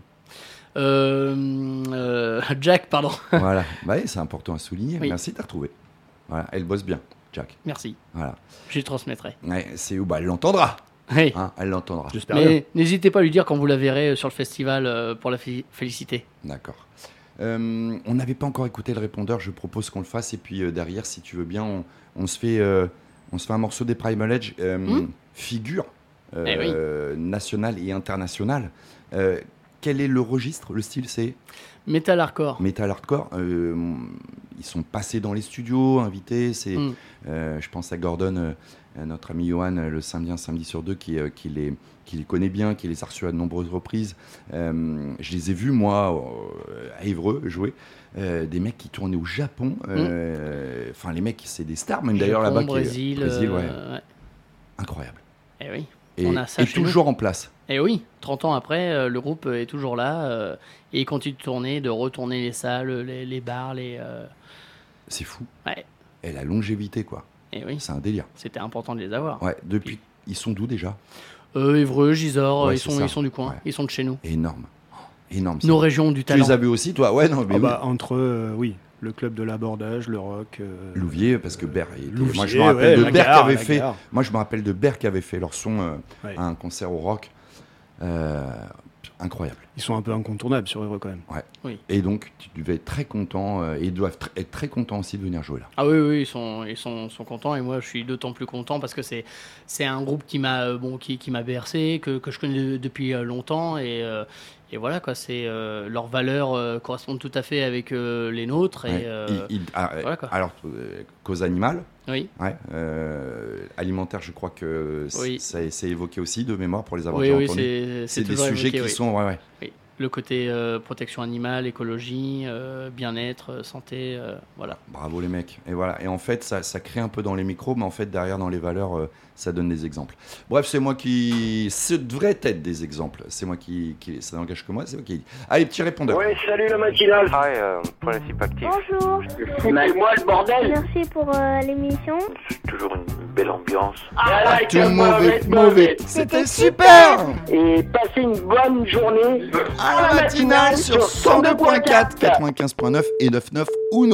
Euh, euh, Jack, pardon. Voilà. Bah, oui, c'est important à souligner. Oui. Merci, t'as retrouvé. Voilà. Elle bosse bien, Jack. Merci. Voilà. Je lui transmettrai. Ouais, c'est où? Bah, elle l'entendra. Oui. Hein, elle l'entendra. J'espère bien. Mais n'hésitez pas à lui dire quand vous la verrez euh, sur le festival euh, pour la fé- féliciter. D'accord. Euh, on n'avait pas encore écouté le répondeur, je propose qu'on le fasse et puis euh, derrière, si tu veux bien, on, on se fait, euh, on se fait un morceau des Primal Edge, euh, Mm. figure euh, Eh nationale et internationale. Euh, quel est le registre? Le style, c'est Metal hardcore. metal hardcore. Euh, ils sont passés dans les studios, invités. C'est, Mm. euh, je pense à Gordon, euh, notre ami Johan, euh, le samedi, un samedi sur deux, qui, euh, qui les qui les connaît bien, qui les a reçus à de nombreuses reprises. Euh, je les ai vus, moi, euh, à Évreux, jouer. Euh, des mecs qui tournaient au Japon. Euh, Enfin, les mecs, c'est des stars, même d'ailleurs Japon, là-bas. qui- Brésil. Brésil, ouais. euh, ouais. Incroyable. Eh oui. Et, On a ça et chez nous. toujours en place. Eh oui. trente ans après, euh, le groupe est toujours là euh, et il continue de tourner, de retourner les salles, les, les bars, les. euh, C'est fou. Ouais. Et la longévité, quoi. Eh oui. C'est un délire. C'était important de les avoir. Ouais, depuis. Ils sont d'où déjà? Euh, Évreux, Gisors, Ouais, ils c'est sont, ça. ils sont du coin. Ouais. Ils sont de chez nous. Énorme. Oh, énorme. Nos ça. régions du Tu talent. les as vus aussi, toi? Ouais, non, mais Ah oui. bah, entre, euh, oui, le club de l'abordage, le rock. euh, Louvier, parce que Ber. il était- Louvier, moi, je me rappelle ouais, de la Ber qui gare, avait la fait. gare. Moi, je me rappelle de Ber qui avait fait leur son euh, Ouais. à un concert au rock. Euh, incroyable. Ils sont un peu incontournables sur Évreux quand même. Ouais. Oui. Et donc, tu devais être très content. euh, et ils doivent tr- être très contents aussi de venir jouer là. Ah oui, oui, ils sont, ils sont, sont contents et moi je suis d'autant plus content parce que c'est, c'est un groupe qui m'a, euh, bon, qui, qui m'a bercé, que, que je connais de- depuis euh, longtemps et, euh, et voilà quoi, c'est euh, leurs valeurs euh, correspondent tout à fait avec euh, les nôtres et Ouais. euh, Ils- ils- ah, euh, voilà, quoi. alors, euh, cause animale, oui, ouais, euh, alimentaire, je crois que c- Oui. ça c'est évoqué aussi de mémoire pour les avoir oui, déjà oui, entendus. c'est, C'est des toujours sujets évoqué, qui oui. sont. Ouais, ouais. Oui. Le côté euh, protection animale, écologie, euh, bien-être, euh, santé, euh, voilà. Bravo les mecs. Et voilà. Et en fait, ça, ça crée un peu dans les micros, mais en fait, derrière, dans les valeurs, euh, ça donne des exemples. Bref, c'est moi qui. Ce devrait être des exemples. C'est moi qui. qui... Ça n'engage que moi, c'est moi qui. Allez, petit répondeur. Ouais, salut le matinal. Hi, euh, Principe Actif. Bonjour. C'est moi le bordel. Merci pour euh, l'émission. C'est toujours une belle ambiance. Ah, Tout mauvais, mauvais. C'était super. Et passez une bonne journée. À la matinale sur cent deux point quatre, quatre-vingt-quinze point neuf et quatre-vingt-neuf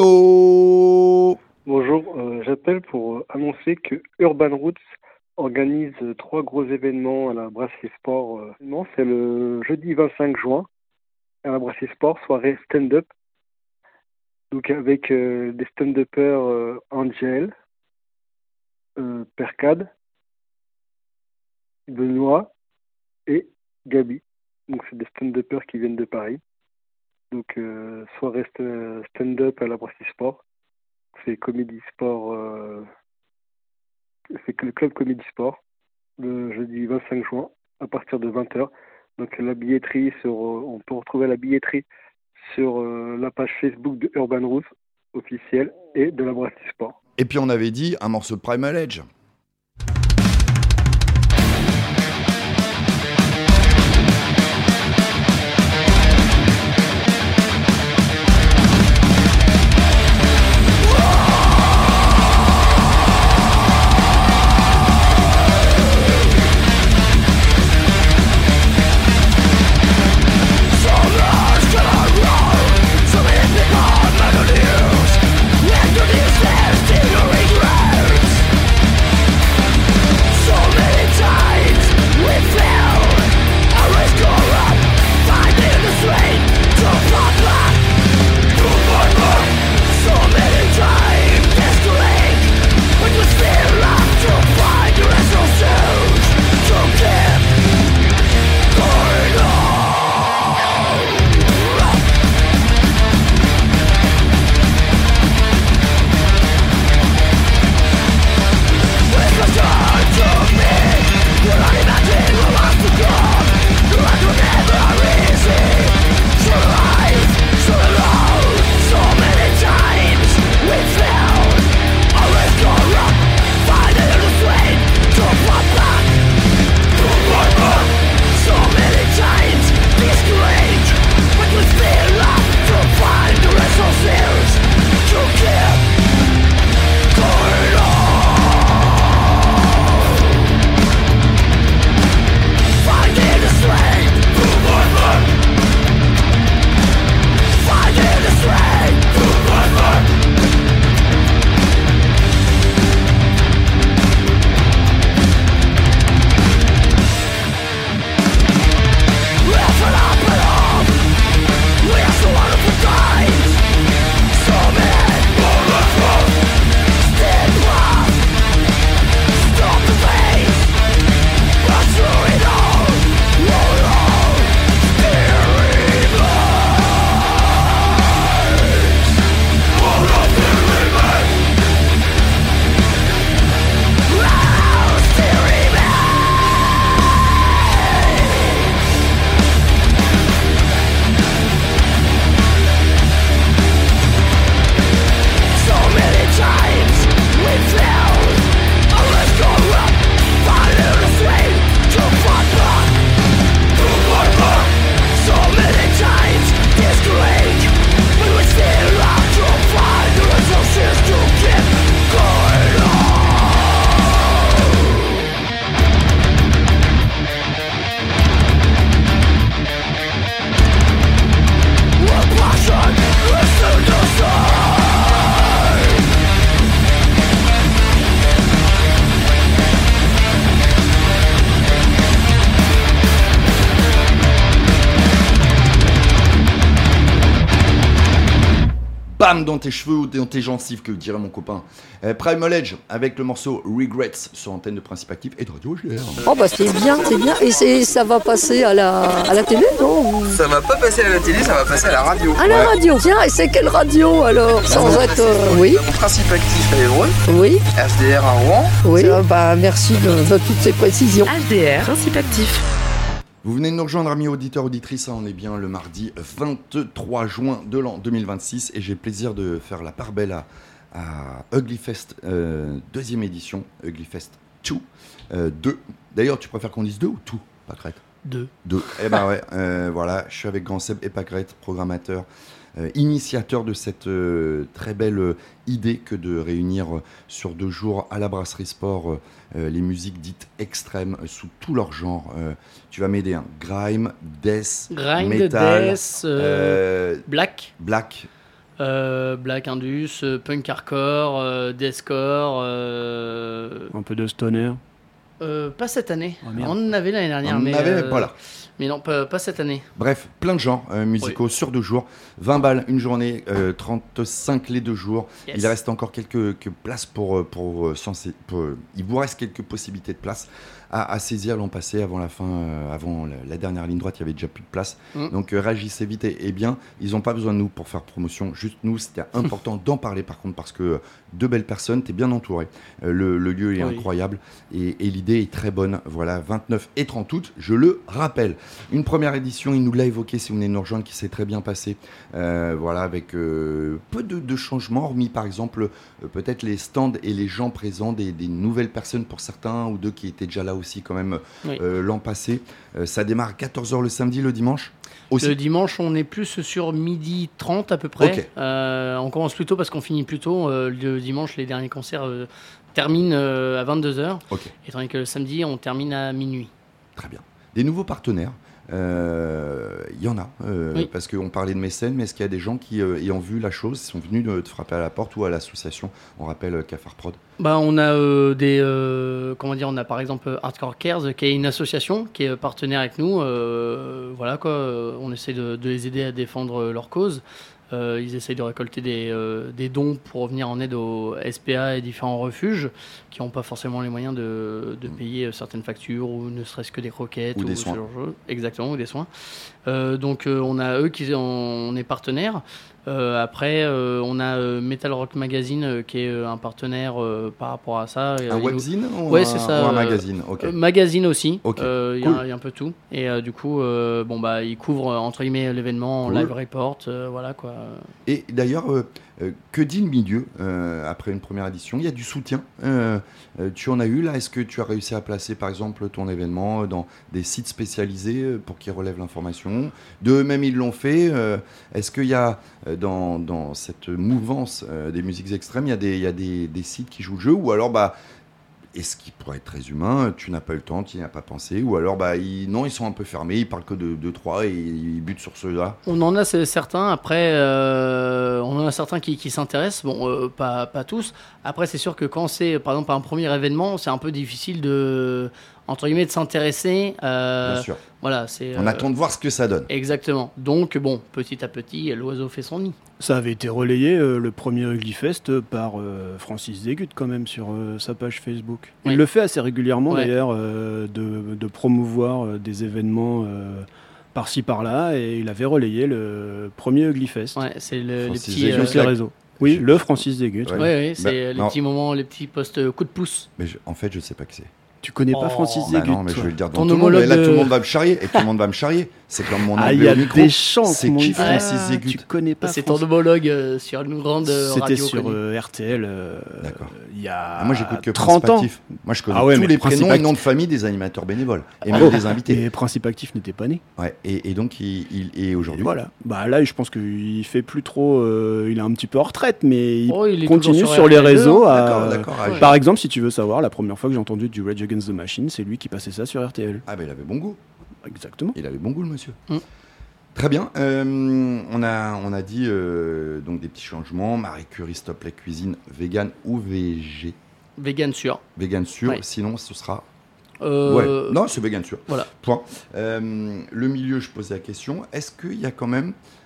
Uno. Bonjour, euh, j'appelle pour euh, annoncer que Urban Roots organise euh, trois gros événements à la Brasserie Sport. Euh. Non, c'est le jeudi vingt-cinq juin à la Brasserie Sport, soirée stand-up. Donc avec euh, des stand-uppers euh, Angel, euh, Percade, Benoît et Gabi. Donc c'est des stand-uppers qui viennent de Paris. Donc euh, soirée st- stand-up à la Brasserie Sport. C'est Comédie Sport, euh, c'est que le club Comédie Sport, le jeudi vingt-cinq juin, à partir de vingt heures. Donc la billetterie, sur, euh, on peut retrouver la billetterie sur euh, la page Facebook de Urban Roots officielle et de la Brasserie Sport. Et puis on avait dit un morceau de Primal Edge. bam dans tes cheveux ou dans tes gencives, que dirait mon copain. Euh, Primal Edge avec le morceau Regrets sur antenne de Principe Actif et de Radio H D R. Oh bah c'est bien, c'est bien. Et c'est, ça va passer à la, à la télé, non? Ça va pas passer à la télé, ça va passer à la radio. À la ouais. radio, tiens, et c'est quelle radio alors? Sans non, être... Euh, oui. Principe Actif à Évreux. Oui. H D R à Rouen. Oui. Euh, bah merci de, de toutes ces précisions. H D R, Principe Actif. Vous venez de nous rejoindre, amis auditeurs, auditrices, on est bien le mardi vingt-trois juin de l'an deux mille vingt-six et j'ai le plaisir de faire la part belle à, à Ugly Fest, euh, deuxième édition, Ugly Fest deux. Euh, deux. D'ailleurs, tu préfères qu'on dise deux ou tout, Pâquerette? Deux. Deux. Eh ben ouais, euh, voilà, je suis avec Grand Seb et Pâquerette, programmateur, euh, initiateur de cette euh, très belle euh, idée que de réunir euh, sur deux jours à la Brasserie Sport euh, les musiques dites extrêmes euh, sous tous leurs genres. Euh, tu vas m'aider, hein. Grime, death, Grime, metal, death, euh, euh, black. Black. Euh, black Indus, euh, punk hardcore, euh, deathcore. Euh... Un peu de stoner. Euh, pas cette année. Oh, on en avait l'année dernière. On en mais avait, euh, voilà. Mais non, pas, pas cette année. Bref, plein de genres euh, musicaux oui. sur deux jours. vingt balles une journée, euh, trente-cinq les deux jours. Yes. Il reste encore quelques, quelques places pour... pour, pour, pour il vous reste quelques possibilités de place à, à saisir l'an passé, avant la fin, euh, avant la, la dernière ligne droite, il n'y avait déjà plus de place. Mm. Donc euh, réagissez vite et, et bien. Ils n'ont pas besoin de nous pour faire promotion. Juste nous, c'était important d'en parler par contre, parce que euh, deux belles personnes, tu es bien entouré. Euh, le, le lieu est oui. incroyable et, et l'idée est très bonne. Voilà, vingt-neuf et trente août, je le rappelle. Une première édition, il nous l'a évoqué si vous venez de nous rejoindre, qui s'est très bien passée. Euh, voilà, avec euh, peu de, de changements, hormis par exemple euh, peut-être les stands et les gens présents, des, des nouvelles personnes pour certains ou deux qui étaient déjà là aussi quand même oui. euh, l'an passé. Euh, ça démarre à quatorze heures le samedi, le dimanche aussi. Le dimanche, on est plus sur midi trente à peu près. Okay. Euh, on commence plus tôt parce qu'on finit plus tôt. Euh, le dimanche, les derniers concerts euh, terminent euh, à vingt-deux heures. Okay. Et tandis que le samedi, on termine à minuit. Très bien. Des nouveaux partenaires, il euh, y en a, euh, oui. parce qu'on parlait de mécènes, mais est-ce qu'il y a des gens qui, euh, ayant vu la chose, sont venus de te frapper à la porte ou à l'association? On rappelle euh, Cafard Prod. Bah, on a euh, des, euh, comment dire, on a par exemple Hardcore Cares, qui est une association qui est partenaire avec nous. Euh, voilà quoi, on essaie de, de les aider à défendre leur cause. Euh, ils essayent de récolter des, euh, des dons pour revenir en aide aux S P A et différents refuges qui n'ont pas forcément les moyens de, de payer certaines factures ou ne serait-ce que des croquettes ou, ou des soins. Exactement, ou des soins. Euh, donc euh, on a eux qui on est partenaires. Euh, après, euh, on a euh, Metal Rock Magazine euh, qui est euh, un partenaire euh, par rapport à ça. Un il webzine nous... ou, ouais, un... c'est ça, ou un euh, magazine okay. euh, Magazine aussi. Il okay. euh, cool. y, y a un peu tout. Et euh, du coup, euh, bon, bah, il couvre entre guillemets l'événement en cool. live report. Euh, voilà, quoi. Et d'ailleurs, euh, euh, que dit le milieu euh, après une première édition? Il y a du soutien. Euh, euh, tu en as eu là? Est-ce que tu as réussi à placer par exemple ton événement dans des sites spécialisés pour qu'ils relèvent l'information? D'eux-mêmes, ils l'ont fait. Euh, est-ce qu'il y a dans, dans cette mouvance euh, des musiques extrêmes, il y a, des, il y a des, des sites qui jouent le jeu, ou alors bah, est-ce qu'il pourrait être très humain, tu n'as pas eu le temps, tu n'y as pas pensé, ou alors bah, ils, non, ils sont un peu fermés, ils parlent que de deux trois et ils butent sur ceux-là? On en a certains, après euh, on en a certains qui, qui s'intéressent, bon euh, pas, pas tous. Après c'est sûr que quand c'est par exemple un premier événement, c'est un peu difficile de, entre guillemets, de s'intéresser. Euh, Bien sûr. Voilà, c'est, on euh, attend de voir ce que ça donne. Exactement. Donc bon, petit à petit, l'oiseau fait son nid. Ça avait été relayé, euh, le premier Ugly Fest, par euh, Francis Zégut quand même sur euh, sa page Facebook. Il oui. le fait assez régulièrement ouais. d'ailleurs, euh, de, de promouvoir euh, des événements euh, par-ci par-là, et il avait relayé le premier Ugly Fest. Ouais, c'est le, les petits Zégut, euh, les réseaux. Oui, le Francis Zégut. Oui, ouais. ouais, c'est bah, les non. petits moments, les petits posts coup de pouce. Mais je, en fait, je sais pas qui c'est. Tu connais pas oh, Francis Zégut? Bah non, mais je vais le dire dans tout le monde. Et là, de... tout le monde va me charrier. Et tout le monde va me charrier. C'est comme mon anglais ah, au micro. Des chants, c'est qui Francis ah, Zégut? Tu connais pas? C'est ton homologue euh, sur une grande C'était radio. C'était sur euh, R T L. Euh, D'accord. Il y a ah, moi, j'écoute que trente ans. Actif. Moi, je connais ah ouais, tous les prénoms Actif... et noms de famille des animateurs bénévoles et même oh, des invités. Et Principe Actif n'était pas né. Ouais. Et, et donc, il, il est aujourd'hui. Voilà. Bah là, je pense qu'il fait plus trop. Euh, il est un petit peu en retraite, mais il, oh, il continue sur, sur les réseaux. À... D'accord, d'accord. Ah, par exemple, si tu veux savoir, la première fois que j'ai entendu du Rage Against the Machine, c'est lui qui passait ça sur R T L. Ah, ben il avait bon goût. Exactement. Il avait bon goût, le monsieur. Mm. Très bien. Euh, on, a, on a dit euh, donc des petits changements. Marie Curie, stop la cuisine, vegan ou V G? Vegan sûr. Vegan sûr. Ouais. Sinon, ce sera. Euh... Ouais. Non, c'est vegan sûr. Voilà. Point. Euh, le milieu, je posais la question. Est-ce qu'il y a quand même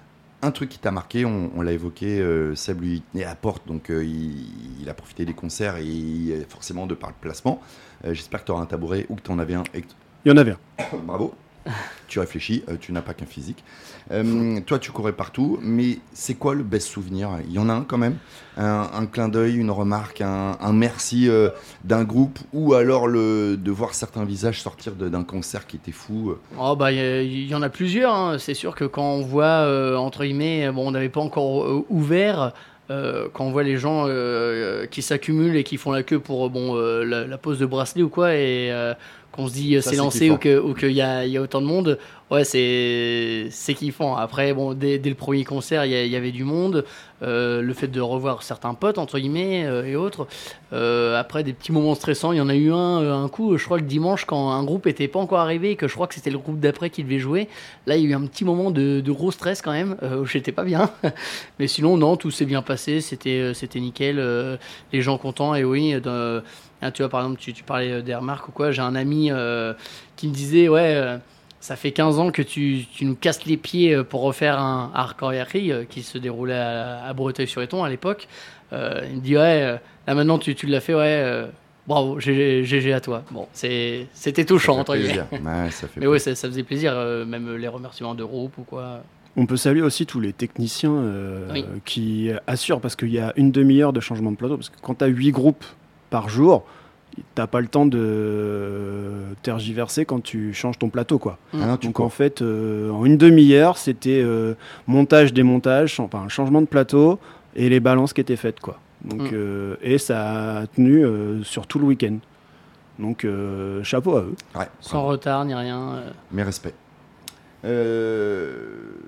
un truc qui t'a marqué, on, on l'a évoqué, euh, Seb lui tenait à la porte, donc euh, il, il a profité des concerts et forcément de par le placement. Euh, j'espère que tu auras un tabouret ou que tu en avais un. Et que... Il y en avait un. Bravo. Tu réfléchis, euh, tu n'as pas qu'un physique. Euh, toi, tu courais partout, mais c'est quoi le best souvenir ? Il y en a un quand même ? Un, un clin d'œil, une remarque, un, un merci euh, d'un groupe, ou alors le, de voir certains visages sortir de, d'un concert qui était fou. Oh bah il y, y en a plusieurs. Hein. C'est sûr que quand on voit euh, entre guillemets, bon, on n'avait pas encore euh, ouvert. Euh, quand on voit les gens euh, qui s'accumulent et qui font la queue pour bon euh, la, la pose de bracelet ou quoi, et euh, qu'on se dit ça, c'est lancé ou que ou qu'il y a, y a autant de monde, ouais c'est c'est kiffant. Après bon dès, dès le premier concert il y, y avait du monde, euh, le fait de revoir certains potes entre guillemets euh, et autres. Euh, après des petits moments stressants, il y en a eu un euh, un coup, je crois le dimanche quand un groupe était pas encore arrivé et que je crois que c'était le groupe d'après qui devait jouer. Là il y a eu un petit moment de, de gros stress quand même, euh, où j'étais pas bien. Mais sinon non, tout s'est bien passé, c'était c'était nickel, euh, les gens contents. Et oui de, hein, tu vois par exemple tu, tu parlais des remarques ou quoi, j'ai un ami euh, qui me disait ouais euh, ça fait quinze ans que tu, tu nous casses les pieds pour refaire un Hardcore Yakri euh, qui se déroulait à, à Breteuil-sur-Étang à l'époque. Euh, il me dit ouais euh, là maintenant tu, tu l'as fait, ouais euh, bravo, G G à toi. Bon c'est, c'était touchant entre guillemets. Ouais, ça fait mais ouais ça, ça faisait plaisir, euh, même les remerciements de groupe ou quoi. On peut saluer aussi tous les techniciens euh, oui. qui assurent, parce qu'il y a une demi-heure de changement de plateau, parce que quand tu as huit groupes par jour, t'as pas le temps de tergiverser quand tu changes ton plateau, quoi. Ah non, donc en fait, euh, en une demi-heure, c'était euh, montage, démontage, enfin changement de plateau et les balances qui étaient faites, quoi. Donc mm. euh, et ça a tenu euh, sur tout le week-end. Donc euh, chapeau à eux. Ouais, sans ouais. retard ni rien. Euh... Mes respects. Euh,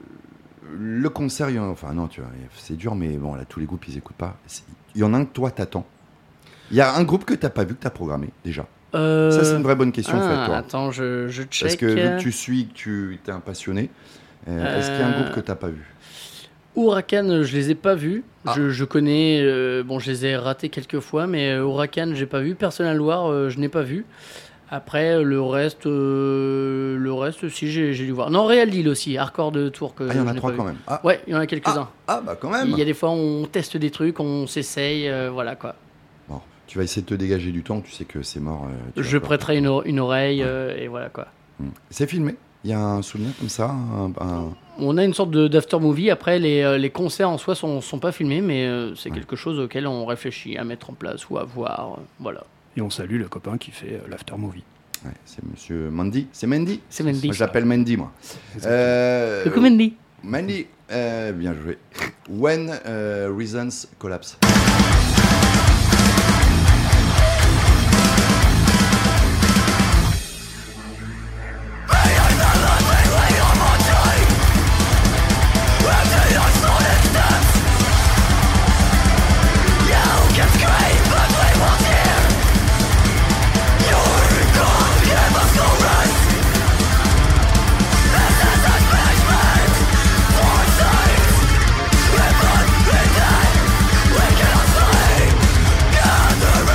le concert, il y en a, enfin non, tu vois, c'est dur, mais bon là, tous les groupes ils écoutent pas. Il y en a un que toi t'attends. Il y a un groupe que t'as pas vu, que t'as programmé déjà. Euh... Ça, c'est une vraie bonne question, ah, en fait, toi. Attends, je, je check. Parce que vu que tu suis, que tu es un passionné, euh, euh... est-ce qu'il y a un groupe que t'as pas vu ? Huracan, je les ai pas vus. Ah. Je, je connais, euh, bon, je les ai ratés quelques fois, mais Huracan, j'ai pas vu. Personnel Loire, euh, je n'ai pas vu. Après, le reste, euh, le reste aussi, j'ai, j'ai dû voir. Non, Real Deal aussi, Hardcore de Tours. Ah, il y en a trois quand même. Ah. Ouais, il y en a quelques-uns. Ah, ah, bah quand même. Il y a des fois, on teste des trucs, on s'essaye, euh, voilà quoi. Bon, tu vas essayer de te dégager du temps, tu sais que c'est mort. Euh, je prêterai une, o- une oreille, ouais. euh, et voilà quoi. Hum. C'est filmé ? Il y a un souvenir comme ça un, un... On a une sorte de, d'after movie. Après, les, euh, les concerts en soi sont, sont pas filmés, mais euh, c'est ouais. quelque chose auquel on réfléchit à mettre en place ou à voir. Euh, voilà. Et on salue le copain qui fait euh, l'after movie. Ouais, c'est monsieur Mandy. C'est Mandy ? C'est Mandy. Moi, je l'appelle Mandy, moi. Euh, Coucou Mandy. Mandy, euh, bien joué. When uh, Reasons Collapse. We cannot sleep. Gather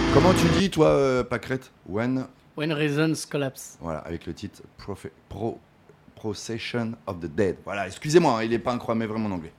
Comment tu dis, toi, euh, Pâquerette? When When Reasons Collapse. Voilà, avec le titre Profe- Pro, Procession of the Dead. Voilà, excusez-moi, hein, il est pas incroyable, mais vraiment en anglais.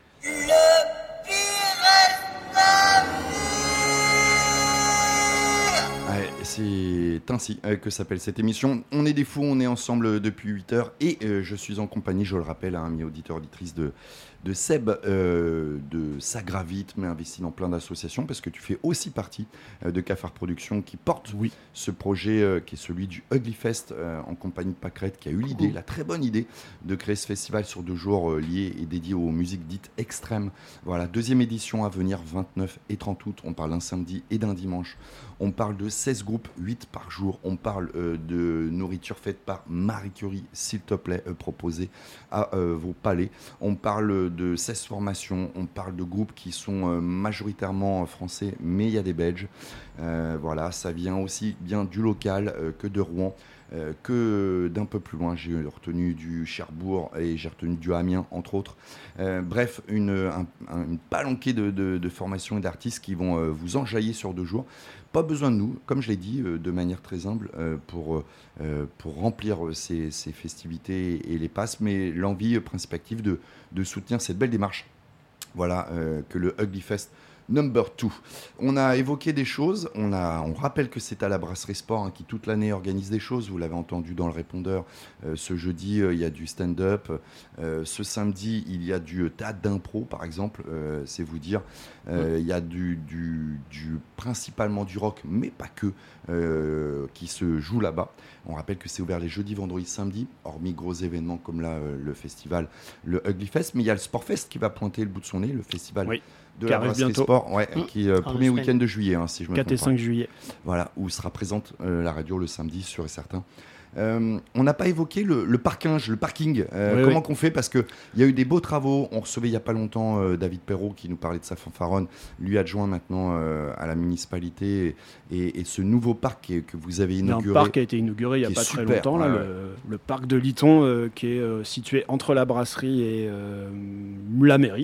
Ouais, c'est ainsi euh, que s'appelle cette émission. On est des fous, on est ensemble depuis huit heures et euh, je suis en compagnie, je le rappelle, à un ami auditeur, auditrice de, de Seb, euh, de Sagravite, mais investi dans plein d'associations parce que tu fais aussi partie euh, de Cafard Productions qui porte oui. ce projet euh, qui est celui du Ugly Fest euh, en compagnie de Pâquerette qui a eu l'idée, mmh. la très bonne idée de créer ce festival sur deux jours euh, lié et dédié aux musiques dites extrêmes. Voilà, deuxième édition à venir, vingt-neuf et trente août. On parle d'un samedi et d'un dimanche. On parle de seize groupes, huit par jour. On parle euh, de nourriture faite par Marie Curie, s'il te plaît, euh, proposée à euh, vos palais. On parle de seize formations. On parle de groupes qui sont euh, majoritairement français, mais il y a des Belges. Euh, voilà, ça vient aussi bien du local euh, que de Rouen. Euh, que d'un peu plus loin, j'ai retenu du Cherbourg et j'ai retenu du Amiens, entre autres. Euh, bref, une, un, un, une palanquée de, de, de formations et d'artistes qui vont euh, vous enjailler sur deux jours. Pas besoin de nous, comme je l'ai dit, euh, de manière très humble, euh, pour, euh, pour remplir ces, ces festivités et les passes, mais l'envie euh, principale active de, de soutenir cette belle démarche. Voilà, euh, que le Ugly Fest Number deux. On a évoqué des choses, on, a, on rappelle que c'est à la Brasserie Sport hein, qui toute l'année organise des choses, vous l'avez entendu dans le répondeur, euh, ce jeudi euh, il y a du stand-up, euh, ce samedi il y a du théâtre d'impro par exemple, euh, c'est vous dire, euh, il y a du, du, du, principalement du rock, mais pas que, euh, qui se joue là-bas. On rappelle que c'est ouvert les jeudis, vendredis, samedis, hormis gros événements comme là euh, le festival, le Ugly Fest, mais il y a le Sportfest qui va pointer le bout de son nez, le festival oui. de qui la Brasserie Sport, ouais, mmh. qui est euh, premier week-end de juillet, hein, si je me trompe pas. quatre et cinq juillet. Voilà, où sera présente euh, la radio le samedi, sûr et certain. Euh, on n'a pas évoqué le, le parking, le parking. Euh, oui, comment oui. qu'on fait? Parce qu'il y a eu des beaux travaux. On recevait il n'y a pas longtemps euh, David Perrault qui nous parlait de sa fanfaronne, lui adjoint maintenant euh, à la municipalité. Et, et ce nouveau parc qui est, que vous avez inauguré. Un parc qui a été inauguré il n'y a pas super, très longtemps, là, ouais, ouais. Le, le parc de Liton, euh, qui est euh, situé entre la brasserie et euh, la mairie.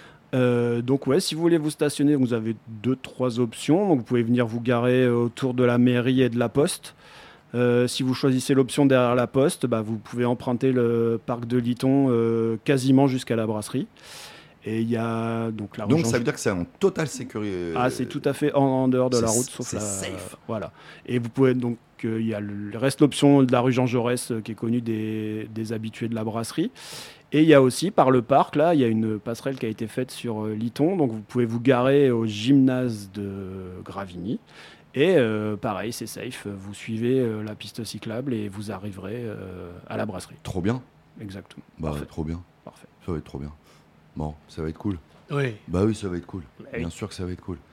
Euh, donc ouais, si vous voulez vous stationner, vous avez deux, trois options. Donc vous pouvez venir vous garer autour de la mairie et de la poste. Euh, si vous choisissez l'option derrière la poste, bah, vous pouvez emprunter le parc de Liton euh, quasiment jusqu'à la brasserie. Et il y a donc la Donc ça veut dire que c'est en totale sécurité. Ah, c'est tout à fait en, en dehors de c'est, la route, sauf c'est la. Safe. Voilà. Et vous pouvez donc il euh, y a le reste l'option de la rue Jean Jaurès euh, qui est connue des, des habitués de la brasserie. Et il y a aussi par le parc là, il y a une passerelle qui a été faite sur euh, Liton, donc vous pouvez vous garer au gymnase de Gravigny. Et euh, pareil, c'est safe, vous suivez euh, la piste cyclable et vous arriverez euh, à la brasserie. Trop bien. Exactement. Bah, trop bien. Parfait. Ça va être trop bien. Bon, ça va être cool. Oui. Bah oui, ça va être cool. Bah, bien oui. sûr que ça va être cool.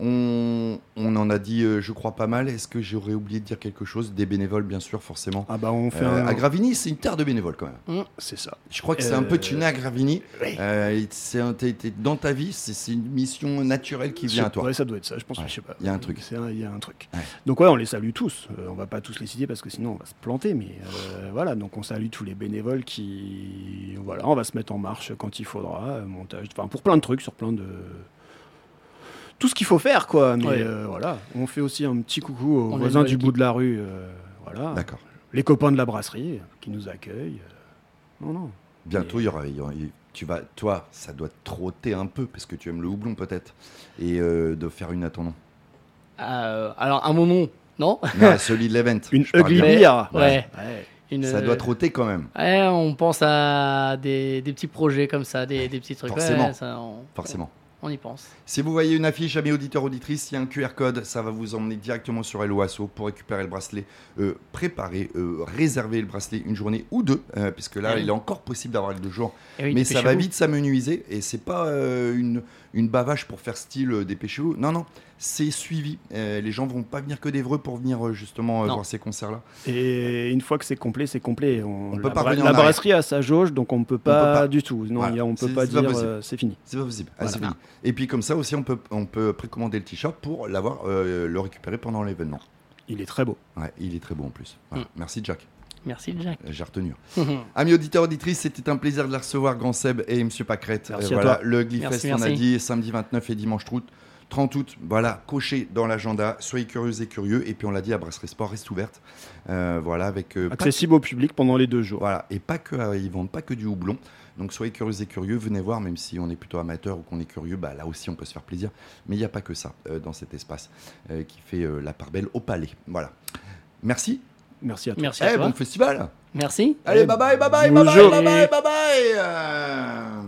On, on en a dit, euh, je crois, pas mal. Est-ce que j'aurais oublié de dire quelque chose? Des bénévoles, bien sûr, forcément. Ah bah on fait euh, un... À Gravigny, c'est une terre de bénévoles, quand même. Mmh, c'est ça. Je crois que c'est euh... un peu tu nais à Gravigny. Oui. Euh, c'est un, t'es, t'es, dans ta vie, c'est, c'est une mission naturelle qui vient je, à toi. Ouais, ça doit être ça, je pense. Ouais. Je sais pas. Il y a un truc. Il y a un truc. Ouais. Donc ouais, on les salue tous. Euh, on va pas tous les citer parce que sinon on va se planter. Mais euh, voilà, donc on salue tous les bénévoles qui... Voilà, on va se mettre en marche quand il faudra. Euh, montage, enfin pour plein de trucs, sur plein de... Tout ce qu'il faut faire, quoi. Mais ouais. euh, voilà, on fait aussi un petit coucou aux on voisins du bout de la rue. Euh, voilà. D'accord. Les copains de la brasserie euh, qui nous accueillent. Euh, non, non. Bientôt, il y aura, y aura, tu vas, toi, ça doit te trotter un peu parce que tu aimes le houblon peut-être, et euh, de faire une à ton nom. Euh, alors à mon nom, non. Non, celui de l'event. Une ugly beer. Ouais. ouais. ouais. Une... Ça doit trotter quand même. Ouais, on pense à des, des petits projets comme ça, des, ouais. des petits trucs. Forcément. Ouais, ça, on, Forcément. On y pense. Si vous voyez une affiche, amis auditeurs, auditrices, il y a un Q R code, ça va vous emmener directement sur Hello Asso pour récupérer le bracelet, euh, préparer, euh, réserver le bracelet une journée ou deux, euh, puisque là, oui. il est encore possible d'avoir les deux jours. Oui, mais ça va vite s'amenuiser et c'est pas euh, une, une bavache pour faire style euh, dépêchez-vous. Non, non, c'est suivi. Euh, les gens vont pas venir que d'Evreux pour venir euh, justement euh, voir ces concerts-là. Et une fois que c'est complet, c'est complet. On, on la, peut pas bra- revenir la en brasserie a sa jauge, donc on ne peut pas, peut pas du tout. Non, voilà. y a, on peut c'est, pas c'est dire pas euh, c'est fini. C'est pas possible. Ah, voilà. c'est fini. Et puis comme ça aussi, on peut, on peut précommander le t-shirt pour l'avoir, euh, le récupérer pendant l'événement. Il est très beau. Ouais, il est très beau en plus. Voilà. Mm. Merci Jack. Merci Jack. J'ai retenu. Amis auditeurs, auditrices, c'était un plaisir de la recevoir, Grand Seb et Monsieur Pâquerette. Merci euh, à voilà, toi. le Glyfest, Merci, on a merci. dit samedi vingt-neuf et dimanche trente août. Voilà, coché dans l'agenda. Soyez curieux et curieux. Et puis on l'a dit, la Brasserie Sport reste ouverte. Euh, voilà, avec euh, accessible au public pendant les deux jours. Voilà, et pas que euh, ils vendent pas que du houblon. Donc soyez curieux et curieux, venez voir, même si on est plutôt amateur ou qu'on est curieux, bah, là aussi on peut se faire plaisir. Mais il n'y a pas que ça euh, dans cet espace euh, qui fait euh, la part belle au palais. Voilà. Merci. Merci à toi. Merci à Eh, toi. bon festival. Merci. Allez, bye bye, bye bye, bye bye, bye bye, bye bye. Euh...